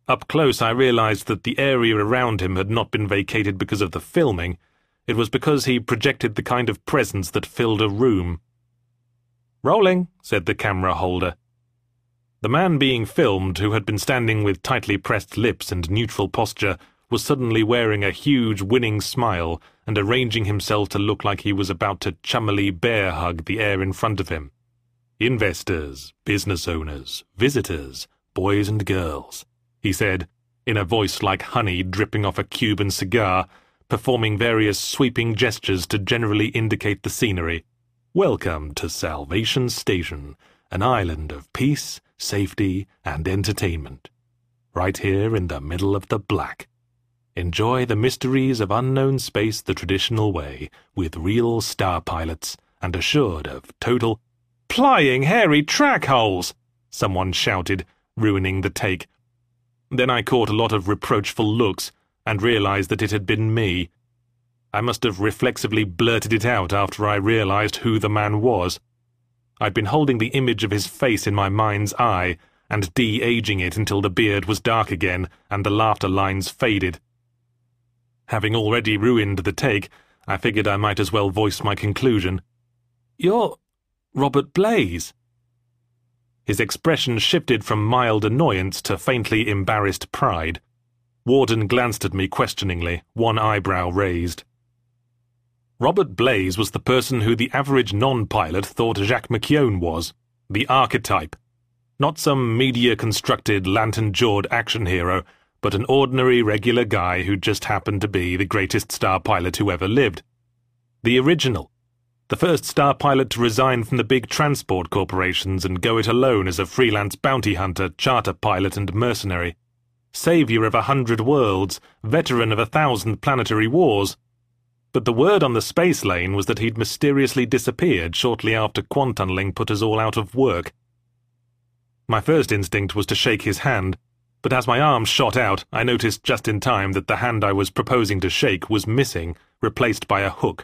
Up close I realized that the area around him had not been vacated because of the filming. It was because he projected the kind of presence that filled a room. "Rolling," said the camera holder. The man being filmed, who had been standing with tightly pressed lips and neutral posture, was suddenly wearing a huge winning smile and arranging himself to look like he was about to chummily bear hug the air in front of him. "Investors, business owners, visitors, boys and girls," he said, in a voice like honey dripping off a Cuban cigar, performing various sweeping gestures to generally indicate the scenery. "Welcome to Salvation Station, an island of peace, safety, and entertainment. Right here in the middle of the black. Enjoy the mysteries of unknown space the traditional way, with real star pilots, and assured of total—" "Plying hairy track holes!" someone shouted, ruining the take. Then I caught a lot of reproachful looks, and realized that it had been me. I must have reflexively blurted it out after I realized who the man was. I'd been holding the image of his face in my mind's eye, and de-aging it until the beard was dark again, and the laughter lines faded. Having already ruined the take, I figured I might as well voice my conclusion. "You're Robert Blaze." His expression shifted from mild annoyance to faintly embarrassed pride. Warden glanced at me questioningly, one eyebrow raised. Robert Blaze was the person who the average non-pilot thought Jacques McKeown was, the archetype. Not some media-constructed, lantern-jawed action hero, but an ordinary, regular guy who just happened to be the greatest star pilot who ever lived. The original. The first star pilot to resign from the big transport corporations and go it alone as a freelance bounty hunter, charter pilot and mercenary. Savior of a hundred worlds, veteran of a thousand planetary wars. But the word on the space lane was that he'd mysteriously disappeared shortly after quantunneling put us all out of work. My first instinct was to shake his hand, but as my arm shot out, I noticed just in time that the hand I was proposing to shake was missing, replaced by a hook.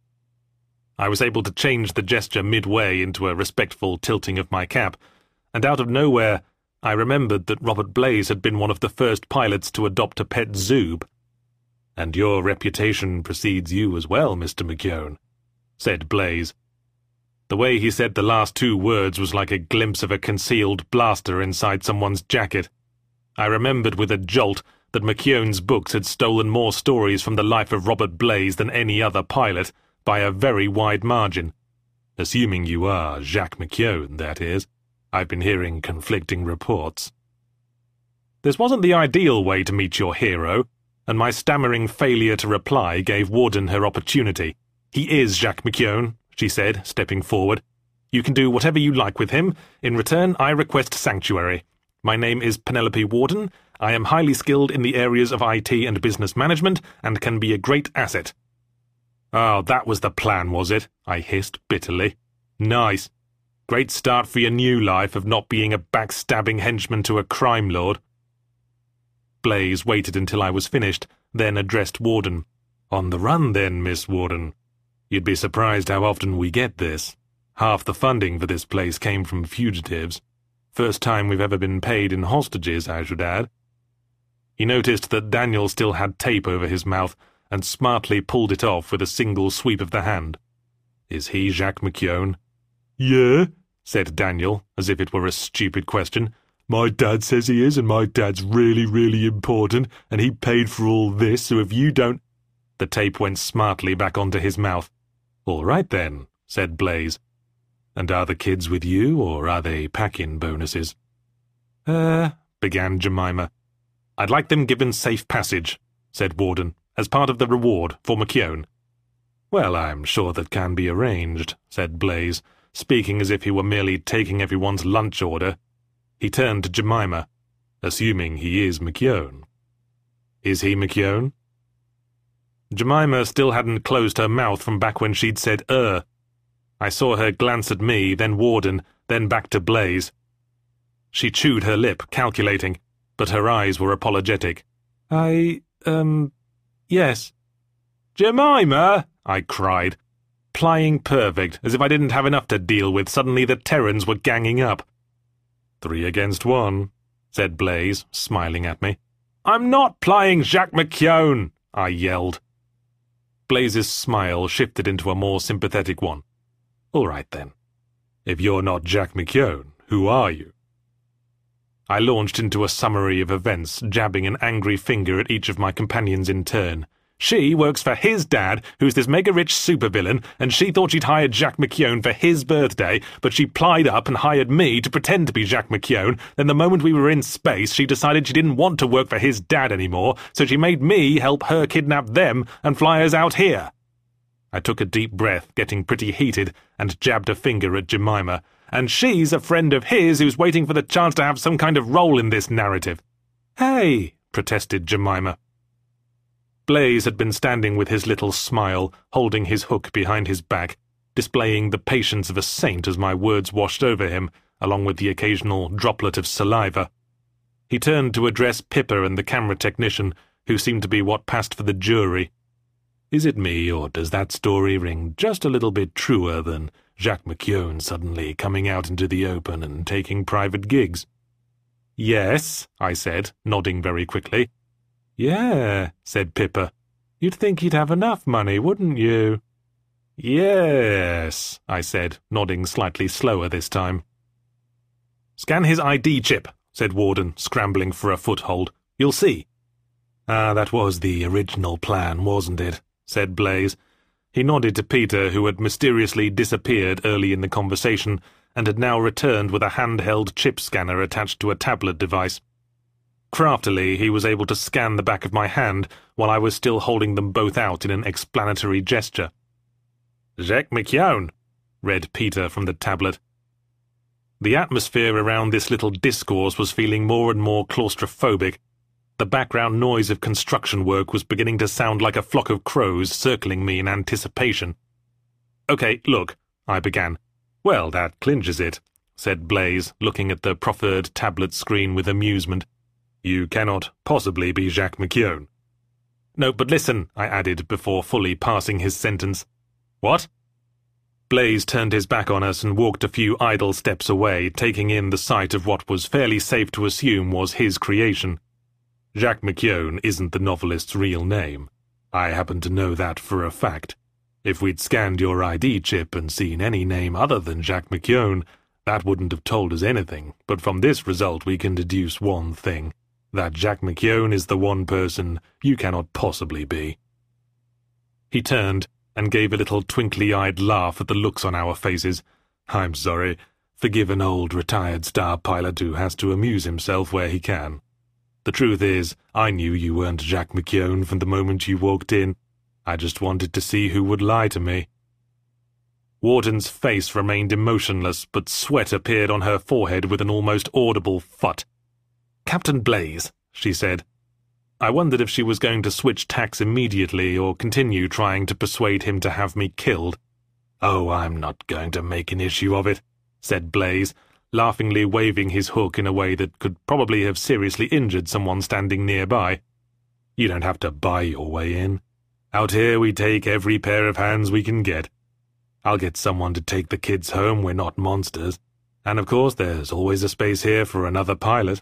I was able to change the gesture midway into a respectful tilting of my cap, and out of nowhere I remembered that Robert Blaze had been one of the first pilots to adopt a pet Zoob. "And your reputation precedes you as well, Mister McKeown," said Blaze. The way he said the last two words was like a glimpse of a concealed blaster inside someone's jacket. I remembered with a jolt that McKeown's books had stolen more stories from the life of Robert Blaze than any other pilot, by a very wide margin. Assuming you are Jacques McKeown, that is. I've been hearing conflicting reports. This wasn't the ideal way to meet your hero, and my stammering failure to reply gave Warden her opportunity. "He is Jacques McKeown," she said, stepping forward. "You can do whatever you like with him. In return, I request sanctuary. My name is Penelope Warden. I am highly skilled in the areas of I T and business management, and can be a great asset." "Oh, that was the plan, was it?" I hissed bitterly. "Nice. Great start for your new life of not being a backstabbing henchman to a crime lord." Blaze waited until I was finished, then addressed Warden. "On the run, then, Miss Warden. You'd be surprised how often we get this. Half the funding for this place came from fugitives. First time we've ever been paid in hostages, I should add." He noticed that Daniel still had tape over his mouth, and smartly pulled it off with a single sweep of the hand. "Is he Jacques McKeown?" "Yeah," said Daniel, as if it were a stupid question. "My dad says he is, and my dad's really, really important, and he paid for all this, so if you don't—" The tape went smartly back onto his mouth. "All right, then," said Blaze. "And are the kids with you, or are they pack-in bonuses?" Uh, began Jemima. "I'd like them given safe passage," said Warden, "as part of the reward for McKeown." "Well, I'm sure that can be arranged," said Blaze, speaking as if he were merely taking everyone's lunch order. He turned to Jemima, "Assuming he is McKeown." "Is he McKeown?" Jemima still hadn't closed her mouth from back when she'd said, er. I saw her glance at me, then Warden, then back to Blaze. She chewed her lip, calculating, but her eyes were apologetic. I, um, yes. "Jemima!" I cried. Plying perfect, as if I didn't have enough to deal with. Suddenly the Terrans were ganging up. "Three against one," said Blaze, smiling at me. I'm not playing Jacques McKeown, I yelled. Blaze's smile shifted into a more sympathetic one. All right, then. If you're not Jack McKeown, who are you? I launched into a summary of events, jabbing an angry finger at each of my companions in turn. She works for his dad, who's this mega-rich supervillain, and she thought she'd hired Jack McKeown for his birthday, but she plied up and hired me to pretend to be Jack McKeown. Then the moment we were in space, she decided she didn't want to work for his dad anymore, so she made me help her kidnap them and fly us out here. I took a deep breath, getting pretty heated, and jabbed a finger at Jemima. And she's a friend of his who's waiting for the chance to have some kind of role in this narrative. Hey, protested Jemima. Blaze had been standing with his little smile, holding his hook behind his back, displaying the patience of a saint as my words washed over him, along with the occasional droplet of saliva. He turned to address Pippa and the camera technician, who seemed to be what passed for the jury. Is it me, or does that story ring just a little bit truer than Jacques McKeown suddenly coming out into the open and taking private gigs? Yes, I said, nodding very quickly. Yeah, said Pippa. You'd think he'd have enough money, wouldn't you? Yes, I said, nodding slightly slower this time. Scan his I D chip, said Warden, scrambling for a foothold. You'll see. Ah, that was the original plan, wasn't it? Said Blaze. He nodded to Peter, who had mysteriously disappeared early in the conversation and had now returned with a handheld chip scanner attached to a tablet device. Craftily, he was able to scan the back of my hand while I was still holding them both out in an explanatory gesture. Jacques McKeown, read Peter from the tablet. The atmosphere around this little discourse was feeling more and more claustrophobic. The background noise of construction work was beginning to sound like a flock of crows circling me in anticipation. Okay, look, I began. Well, that clinches it, said Blaze, looking at the proffered tablet screen with amusement. You cannot possibly be Jacques McKeown. No, but listen, I added before fully passing his sentence. What? Blaze turned his back on us and walked a few idle steps away, taking in the sight of what was fairly safe to assume was his creation. Jacques McKeown isn't the novelist's real name. I happen to know that for a fact. If we'd scanned your I D chip and seen any name other than Jacques McKeown, that wouldn't have told us anything, but from this result we can deduce one thing. That Jacques McKeown is the one person you cannot possibly be. He turned and gave a little twinkly-eyed laugh at the looks on our faces. I'm sorry. Forgive an old retired star pilot who has to amuse himself where he can. The truth is, I knew you weren't Jacques McKeown from the moment you walked in. I just wanted to see who would lie to me. Warden's face remained emotionless, but sweat appeared on her forehead with an almost audible phut. Captain Blaze, she said. I wondered if she was going to switch tacks immediately or continue trying to persuade him to have me killed. Oh, I'm not going to make an issue of it, said Blaze, laughingly waving his hook in a way that could probably have seriously injured someone standing nearby. You don't have to buy your way in. Out here we take every pair of hands we can get. I'll get someone to take the kids home, we're not monsters. And of course there's always a space here for another pilot.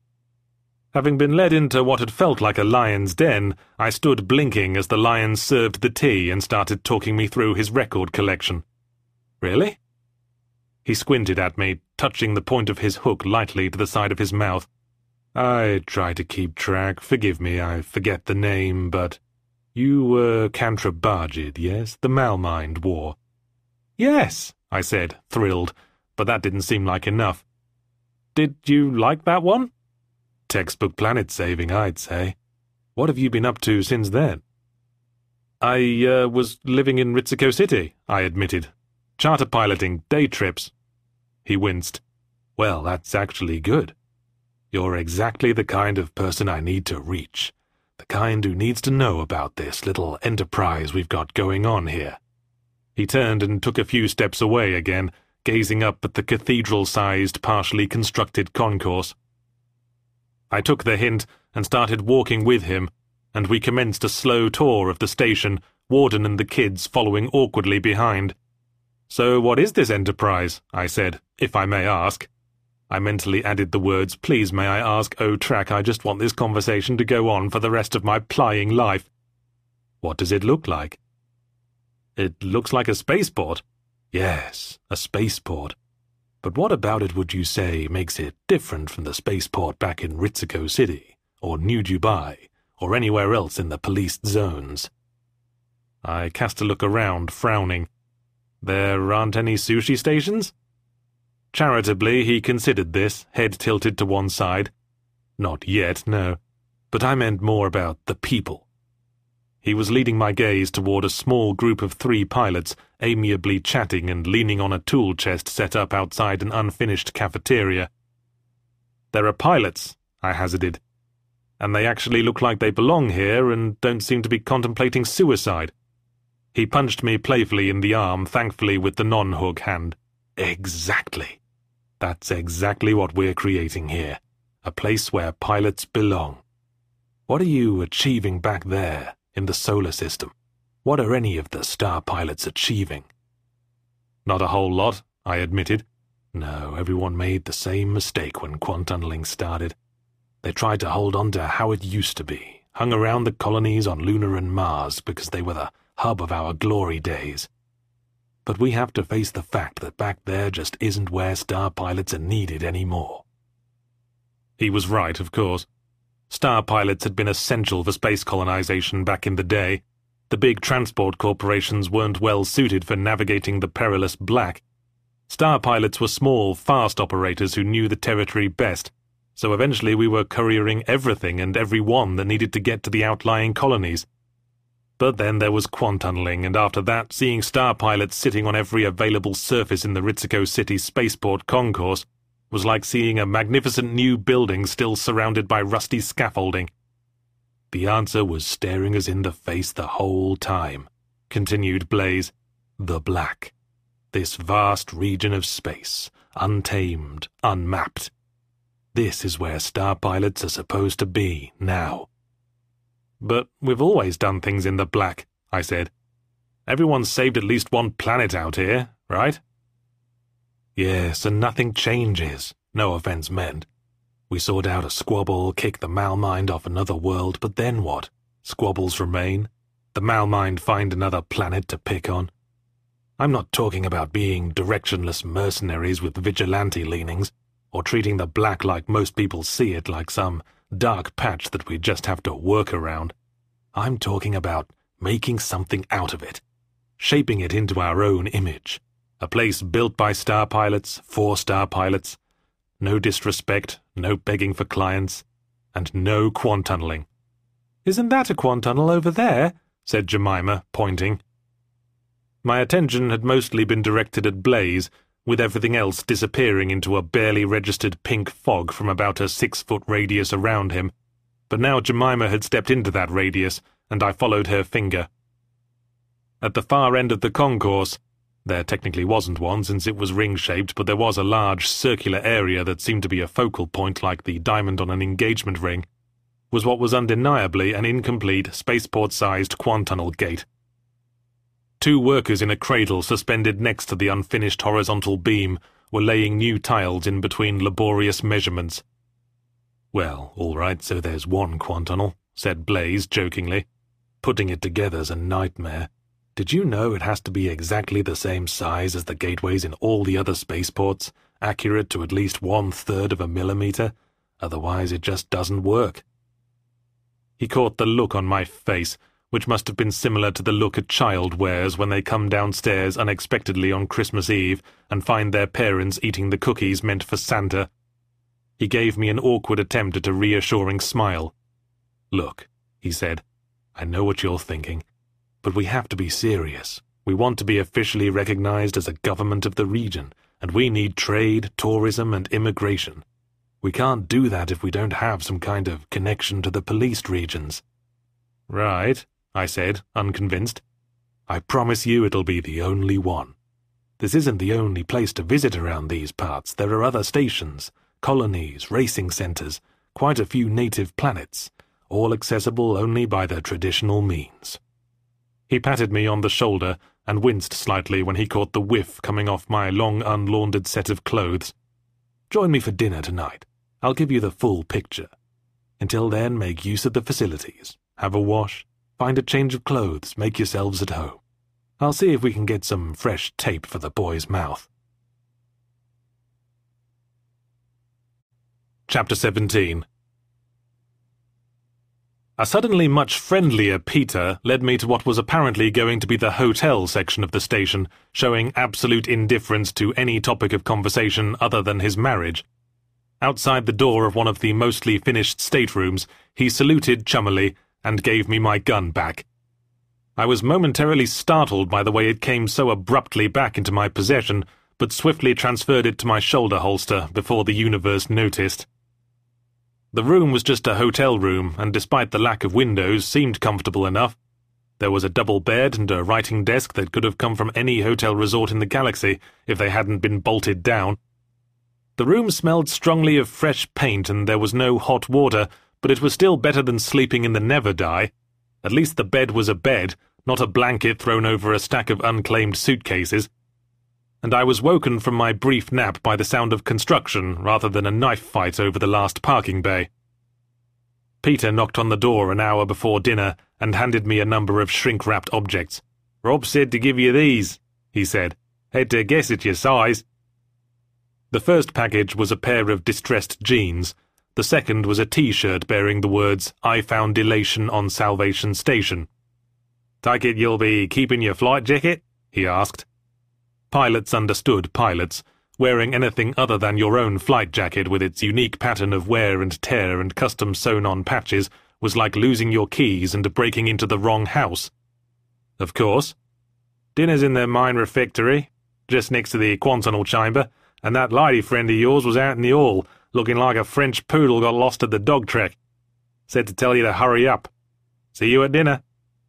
Having been led into what had felt like a lion's den, I stood blinking as the lion served the tea and started talking me through his record collection. Really? He squinted at me, touching the point of his hook lightly to the side of his mouth. I try to keep track. Forgive me, I forget the name, but... You were Cantrabagid, yes? The Malmind War. Yes, I said, thrilled, but that didn't seem like enough. Did you like that one? Textbook planet-saving, I'd say. What have you been up to since then? I, uh, was living in Ritsuko City, I admitted. Charter piloting, day trips. He winced. Well, that's actually good. You're exactly the kind of person I need to reach. The kind who needs to know about this little enterprise we've got going on here. He turned and took a few steps away again, gazing up at the cathedral-sized, partially constructed concourse. I took the hint and started walking with him, and we commenced a slow tour of the station, Warden and the kids following awkwardly behind. So what is this enterprise? I said, if I may ask. I mentally added the words, "Please may I ask, oh Track, I just want this conversation to go on for the rest of my plying life." "What does it look like?" "It looks like a spaceport." "Yes, a spaceport. But what about it would you say makes it different from the spaceport back in Ritsuko City, or New Dubai, or anywhere else in the policed zones?" I cast a look around, frowning. "There aren't any sushi stations?" Charitably, he considered this, head tilted to one side. "Not yet, no. But I meant more about the people." He was leading my gaze toward a small group of three pilots, amiably chatting and leaning on a tool chest set up outside an unfinished cafeteria. "There are pilots," I hazarded. "And they actually look like they belong here and don't seem to be contemplating suicide." He punched me playfully in the arm, thankfully with the non-hook hand. "Exactly. That's exactly what we're creating here. A place where pilots belong. What are you achieving back there, in the solar system? What are any of the star pilots achieving?" "Not a whole lot," I admitted. No, everyone made the same mistake when quantunneling started. They tried to hold on to how it used to be, hung around the colonies on Luna and Mars because they were the hub of our glory days. But we have to face the fact that back there just isn't where star pilots are needed anymore. He was right, of course. Star pilots had been essential for space colonization back in the day. The big transport corporations weren't well suited for navigating the perilous black. Star pilots were small, fast operators who knew the territory best, so eventually we were couriering everything and everyone that needed to get to the outlying colonies. But then there was quantunneling, and after that, seeing star pilots sitting on every available surface in the Ritsuko City spaceport concourse was like seeing a magnificent new building still surrounded by rusty scaffolding. "The answer was staring us in the face the whole time," continued Blaze. "The black. This vast region of space, untamed, unmapped. This is where star pilots are supposed to be now." "But we've always done things in the black," I said. "Everyone's saved at least one planet out here, right?" "Yes, and nothing changes. No offense meant. We sort out a squabble, kick the Malmind off another world, but then what? Squabbles remain. The Malmind find another planet to pick on. I'm not talking about being directionless mercenaries with vigilante leanings, or treating the black like most people see it, like some dark patch that we just have to work around. I'm talking about making something out of it, shaping it into our own image. A place built by star pilots, for star pilots. No disrespect, no begging for clients, and no quantunneling." "Isn't that a quantunnel over there?" said Jemima, pointing. My attention had mostly been directed at Blaze, with everything else disappearing into a barely registered pink fog from about a six-foot radius around him. But now Jemima had stepped into that radius, and I followed her finger. At the far end of the concourse, there technically wasn't one since it was ring-shaped, but there was a large circular area that seemed to be a focal point like the diamond on an engagement ring, was what was undeniably an incomplete, spaceport-sized quantunnel gate. Two workers in a cradle suspended next to the unfinished horizontal beam were laying new tiles in between laborious measurements. "Well, all right, so there's one quantunnel," said Blaze jokingly. "Putting it together's a nightmare. Did you know it has to be exactly the same size as the gateways in all the other spaceports, accurate to at least one-third of a millimeter? Otherwise it just doesn't work." He caught the look on my face, which must have been similar to the look a child wears when they come downstairs unexpectedly on Christmas Eve and find their parents eating the cookies meant for Santa. He gave me an awkward attempt at a reassuring smile. "Look," he said, "I know what you're thinking, but we have to be serious. We want to be officially recognized as a government of the region, and we need trade, tourism, and immigration. We can't do that if we don't have some kind of connection to the policed regions." "Right," I said, unconvinced. "I promise you it'll be the only one. This isn't the only place to visit around these parts. There are other stations, colonies, racing centers, quite a few native planets, all accessible only by the traditional means." He patted me on the shoulder and winced slightly when he caught the whiff coming off my long unlaundered set of clothes. Join me for dinner tonight. I'll give you the full picture. Until then, make use of the facilities. Have a wash, find a change of clothes, make yourselves at home. I'll see if we can get some fresh tape for the boy's mouth. Chapter seventeen. A suddenly much friendlier Peter led me to what was apparently going to be the hotel section of the station, showing absolute indifference to any topic of conversation other than his marriage. Outside the door of one of the mostly finished staterooms, he saluted chummily and gave me my gun back. I was momentarily startled by the way it came so abruptly back into my possession, but swiftly transferred it to my shoulder holster before the universe noticed. The room was just a hotel room, and despite the lack of windows, seemed comfortable enough. There was a double bed and a writing desk that could have come from any hotel resort in the galaxy if they hadn't been bolted down. The room smelled strongly of fresh paint, and there was no hot water, but it was still better than sleeping in the Neverdye. At least the bed was a bed, not a blanket thrown over a stack of unclaimed suitcases. And I was woken from my brief nap by the sound of construction rather than a knife fight over the last parking bay. Peter knocked on the door an hour before dinner and handed me a number of shrink-wrapped objects. "Rob said to give you these," he said. "Had to guess at your size." The first package was a pair of distressed jeans. The second was a T-shirt bearing the words, "I found elation on Salvation Station." "Take it you'll be keeping your flight jacket?" he asked. Pilots understood pilots. Wearing anything other than your own flight jacket with its unique pattern of wear and tear and custom sewn-on patches was like losing your keys and breaking into the wrong house. "Of course. Dinner's in the mine refectory, just next to the quantinal chamber, and that lady friend of yours was out in the hall, looking like a French poodle got lost at the dog track. Said to tell you to hurry up. See you at dinner."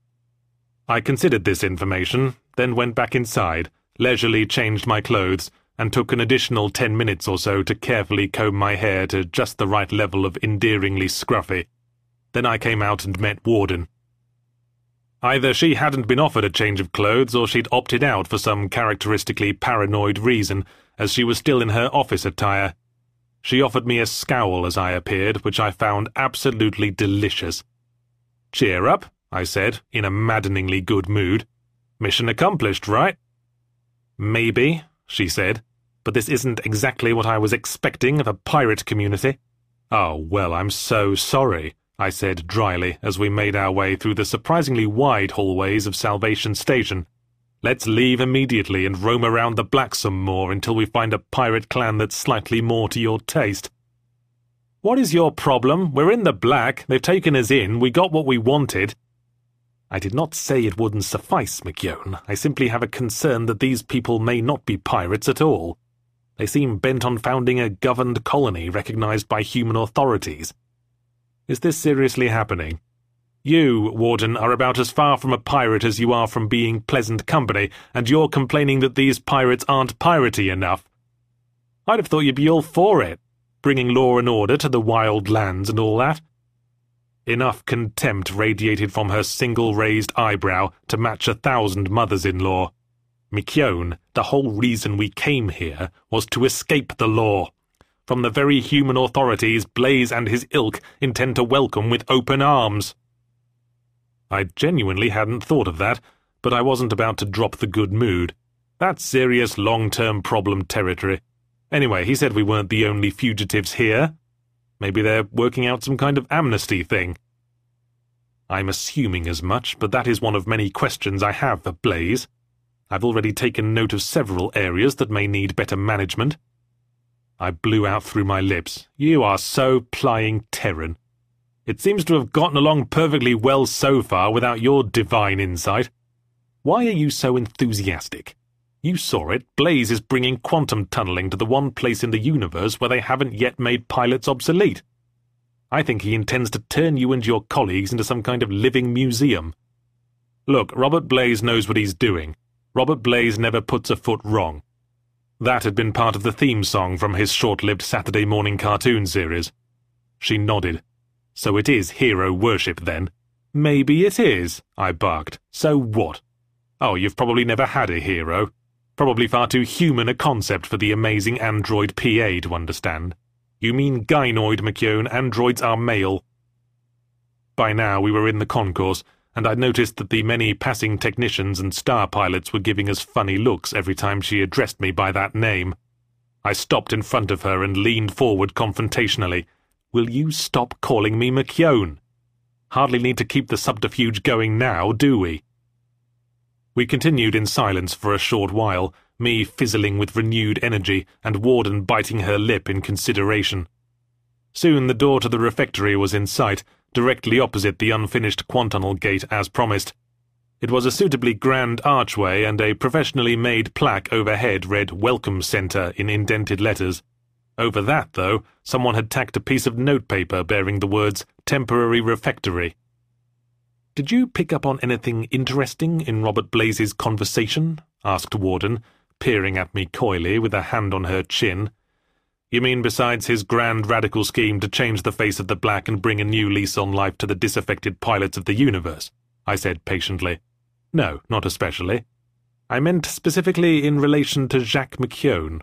I considered this information, then went back inside, leisurely changed my clothes, and took an additional ten minutes or so to carefully comb my hair to just the right level of endearingly scruffy. Then I came out and met Warden. Either she hadn't been offered a change of clothes, or she'd opted out for some characteristically paranoid reason, as she was still in her office attire. She offered me a scowl as I appeared, which I found absolutely delicious. "Cheer up," I said, in a maddeningly good mood. "Mission accomplished, right?" "Maybe," she said, "but this isn't exactly what I was expecting of a pirate community." "Oh, well, I'm so sorry," I said dryly as we made our way through the surprisingly wide hallways of Salvation Station. "Let's leave immediately and roam around the Black some more until we find a pirate clan that's slightly more to your taste." "What is your problem? We're in the Black. They've taken us in. We got what we wanted." "I did not say it wouldn't suffice, McKeown. I simply have a concern that these people may not be pirates at all. They seem bent on founding a governed colony recognized by human authorities. Is this seriously happening? You, Warden, are about as far from a pirate as you are from being pleasant company, and you're complaining that these pirates aren't piratey enough. I'd have thought you'd be all for it, bringing law and order to the wild lands and all that." Enough contempt radiated from her single-raised eyebrow to match a thousand mothers-in-law. "McKeown, the whole reason we came here was to escape the law. From the very human authorities Blaze and his ilk intend to welcome with open arms." I genuinely hadn't thought of that, but I wasn't about to drop the good mood. That's serious long-term problem territory. Anyway, he said we weren't the only fugitives here. Maybe they're working out some kind of amnesty thing. I'm assuming as much, but that is one of many questions I have for Blaze. I've already taken note of several areas that may need better management. I blew out through my lips. "You are so plying, Terran. It seems to have gotten along perfectly well so far without your divine insight. Why are you so enthusiastic? You saw it. Blaze is bringing quantum tunneling to the one place in the universe where they haven't yet made pilots obsolete. I think he intends to turn you and your colleagues into some kind of living museum. Look, Robert Blaze knows what he's doing. Robert Blaze never puts a foot wrong." That had been part of the theme song from his short-lived Saturday morning cartoon series. She nodded. "So it is hero worship, then?" "Maybe it is," I barked. "So what? Oh, you've probably never had a hero. Probably far too human a concept for the amazing android P A to understand. You mean gynoid, McKeown. Androids are male. By now we were in the concourse, and I noticed that the many passing technicians and star pilots were giving us funny looks every time she addressed me by that name. I stopped in front of her and leaned forward confrontationally. Will you stop calling me McKeown? Hardly need to keep the subterfuge going now, do we? We continued in silence for a short while, me fizzling with renewed energy and Warden biting her lip in consideration. Soon the door to the refectory was in sight, directly opposite the unfinished quantunnel gate as promised. It was a suitably grand archway, and a professionally made plaque overhead read Welcome Center in indented letters. Over that, though, someone had tacked a piece of notepaper bearing the words Temporary Refectory. "Did you pick up on anything interesting in Robert Blaze's conversation?" asked Warden, peering at me coyly with a hand on her chin. "You mean besides his grand radical scheme to change the face of the black and bring a new lease on life to the disaffected pilots of the universe?" I said patiently. "No, not especially. I meant specifically in relation to Jacques McKeown."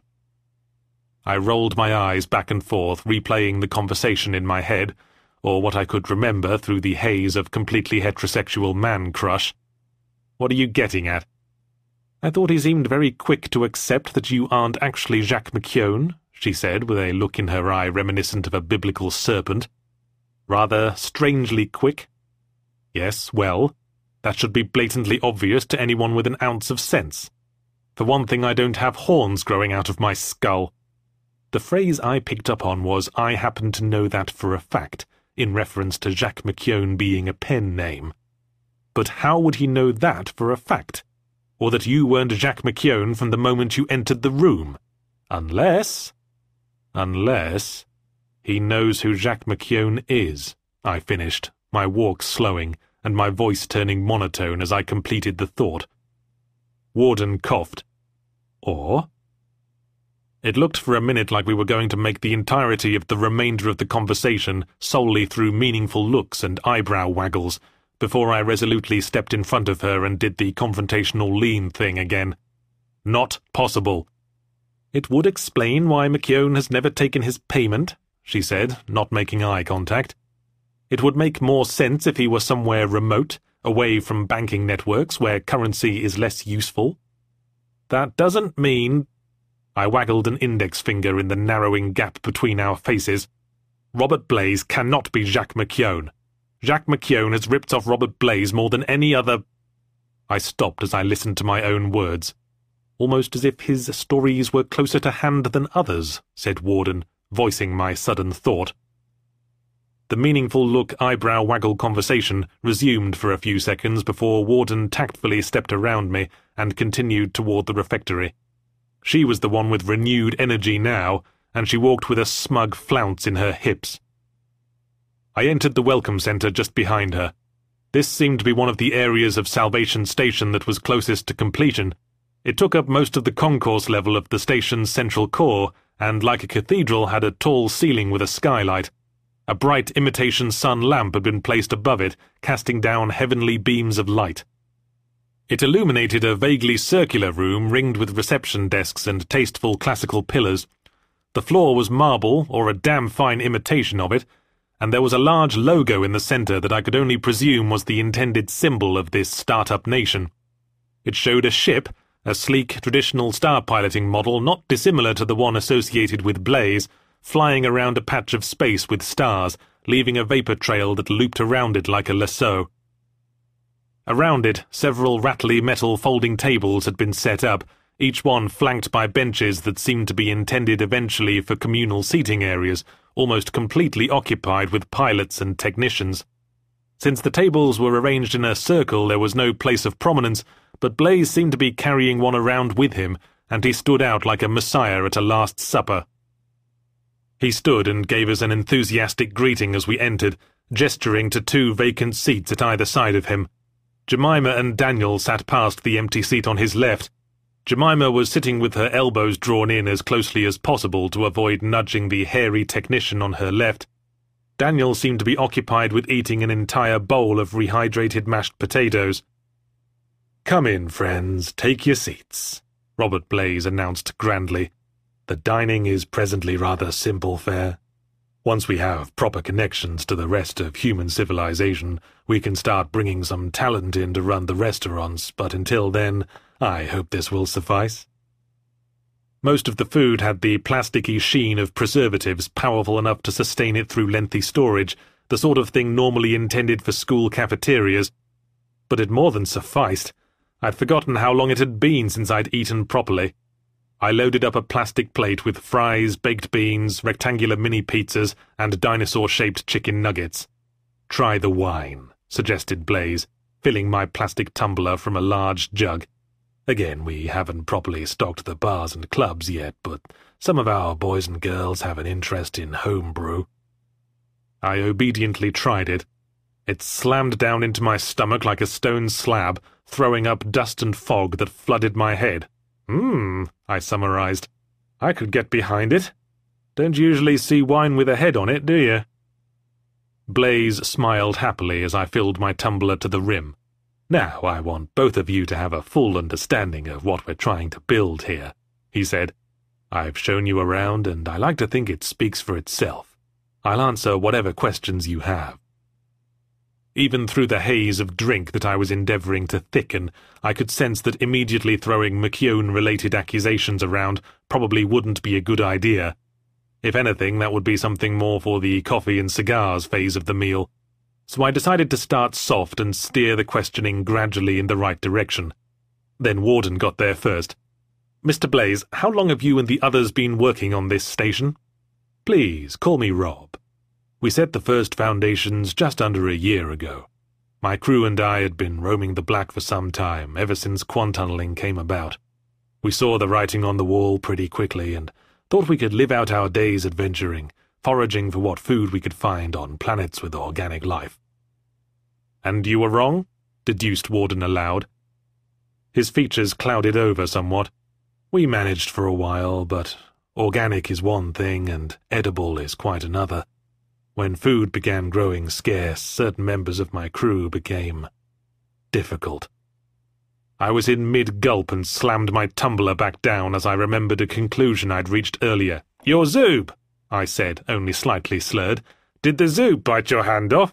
I rolled my eyes back and forth, replaying the conversation in my head, or what I could remember through the haze of completely heterosexual man-crush. "What are you getting at?" "I thought he seemed very quick to accept that you aren't actually Jacques McKeown," she said, with a look in her eye reminiscent of a biblical serpent. "Rather strangely quick." "Yes, well, that should be blatantly obvious to anyone with an ounce of sense. For one thing, I don't have horns growing out of my skull." The phrase I picked up on was "I happen to know that for a fact," in reference to Jacques McKeown being a pen name. But how would he know that for a fact? Or that you weren't Jacques McKeown from the moment you entered the room? Unless... Unless... He knows who Jacques McKeown is, I finished, my walk slowing, and my voice turning monotone as I completed the thought. Warden coughed. Or? It looked for a minute like we were going to make the entirety of the remainder of the conversation solely through meaningful looks and eyebrow waggles, before I resolutely stepped in front of her and did the confrontational lean thing again. Not possible. "It would explain why McKeown has never taken his payment," she said, not making eye contact. "It would make more sense if he were somewhere remote, away from banking networks where currency is less useful. That doesn't mean—" I waggled an index finger in the narrowing gap between our faces. "Robert Blaze cannot be Jacques McKeown. Jacques McKeown has ripped off Robert Blaze more than any other—" I stopped as I listened to my own words. "Almost as if his stories were closer to hand than others," said Warden, voicing my sudden thought. The meaningful look eyebrow waggle conversation resumed for a few seconds before Warden tactfully stepped around me and continued toward the refectory. She was the one with renewed energy now, and she walked with a smug flounce in her hips. I entered the welcome center just behind her. This seemed to be one of the areas of Salvation Station that was closest to completion. It took up most of the concourse level of the station's central core, and like a cathedral had a tall ceiling with a skylight. A bright imitation sun lamp had been placed above it, casting down heavenly beams of light. It illuminated a vaguely circular room ringed with reception desks and tasteful classical pillars. The floor was marble, or a damn fine imitation of it, and there was a large logo in the center that I could only presume was the intended symbol of this start-up nation. It showed a ship, a sleek, traditional star-piloting model not dissimilar to the one associated with Blaze, flying around a patch of space with stars, leaving a vapor trail that looped around it like a lasso. Around it, several rattly metal folding tables had been set up, each one flanked by benches that seemed to be intended eventually for communal seating areas, almost completely occupied with pilots and technicians. Since the tables were arranged in a circle, there was no place of prominence, but Blaze seemed to be carrying one around with him, and he stood out like a messiah at a Last Supper. He stood and gave us an enthusiastic greeting as we entered, gesturing to two vacant seats at either side of him. Jemima and Daniel sat past the empty seat on his left. Jemima was sitting with her elbows drawn in as closely as possible to avoid nudging the hairy technician on her left. Daniel seemed to be occupied with eating an entire bowl of rehydrated mashed potatoes. "Come in, friends, take your seats," Robert Blaze announced grandly. "The dining is presently rather simple fare. Once we have proper connections to the rest of human civilization, we can start bringing some talent in to run the restaurants, but until then, I hope this will suffice." Most of the food had the plasticky sheen of preservatives powerful enough to sustain it through lengthy storage, the sort of thing normally intended for school cafeterias. But it more than sufficed. I'd forgotten how long it had been since I'd eaten properly. I loaded up a plastic plate with fries, baked beans, rectangular mini pizzas, and dinosaur-shaped chicken nuggets. "Try the wine," suggested Blaze, filling my plastic tumbler from a large jug. "Again, we haven't properly stocked the bars and clubs yet, but some of our boys and girls have an interest in home brew." I obediently tried it. It slammed down into my stomach like a stone slab, throwing up dust and fog that flooded my head. "Hmm," I summarized. "I could get behind it. Don't usually see wine with a head on it, do you?" Blaze smiled happily as I filled my tumbler to the rim. "Now I want both of you to have a full understanding of what we're trying to build here," he said. "I've shown you around, and I like to think it speaks for itself. I'll answer whatever questions you have." Even through the haze of drink that I was endeavouring to thicken, I could sense that immediately throwing McKeown-related accusations around probably wouldn't be a good idea. If anything, that would be something more for the coffee and cigars phase of the meal. So I decided to start soft and steer the questioning gradually in the right direction. Then Warden got there first. "Mister Blaze, how long have you and the others been working on this station?" "Please, call me Rob. We set the first foundations just under a year ago. My crew and I had been roaming the Black for some time, ever since quantunneling came about. We saw the writing on the wall pretty quickly and thought we could live out our days adventuring, foraging for what food we could find on planets with organic life." "And you were wrong?" deduced Warden aloud. His features clouded over somewhat. "We managed for a while, but organic is one thing and edible is quite another. When food began growing scarce, certain members of my crew became difficult." I was in mid-gulp and slammed my tumbler back down as I remembered a conclusion I'd reached earlier. "Your Zoob," I said, only slightly slurred. "Did the Zoob bite your hand off?"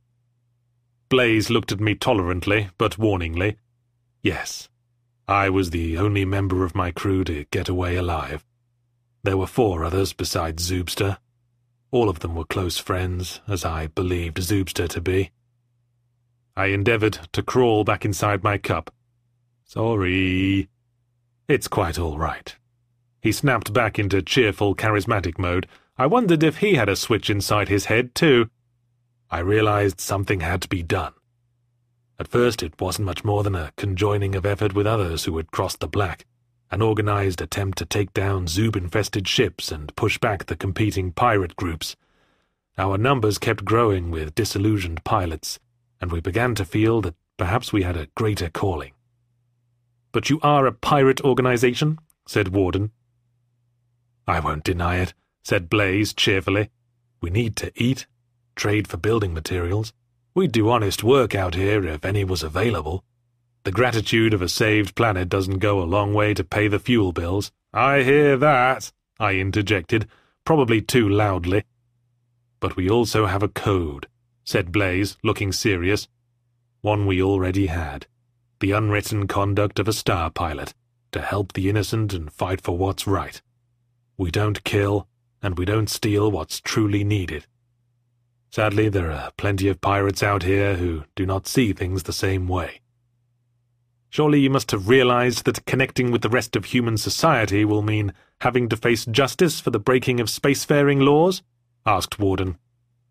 Blaze looked at me tolerantly, but warningly. "Yes, I was the only member of my crew to get away alive. There were four others besides Zoobster. All of them were close friends, as I believed Zoobster to be." I endeavoured to crawl back inside my cup. "Sorry." "It's quite all right." He snapped back into cheerful, charismatic mode. I wondered if he had a switch inside his head, too. I realized something had to be done. At first it wasn't much more than a conjoining of effort with others who had crossed the Black, an organized attempt to take down Zoob-infested ships and push back the competing pirate groups. Our numbers kept growing with disillusioned pilots, and we began to feel that perhaps we had a greater calling. "But you are a pirate organization?" said Warden. "I won't deny it," said Blaze cheerfully. "We need to eat, trade for building materials. We'd do honest work out here if any was available. The gratitude of a saved planet doesn't go a long way to pay the fuel bills." "I hear that," I interjected, probably too loudly. "But we also have a code," said Blaze, looking serious. "One we already had. The unwritten conduct of a star pilot, to help the innocent and fight for what's right. We don't kill, and we don't steal what's truly needed. Sadly, there are plenty of pirates out here who do not see things the same way." "Surely you must have realized that connecting with the rest of human society will mean having to face justice for the breaking of spacefaring laws?" asked Warden.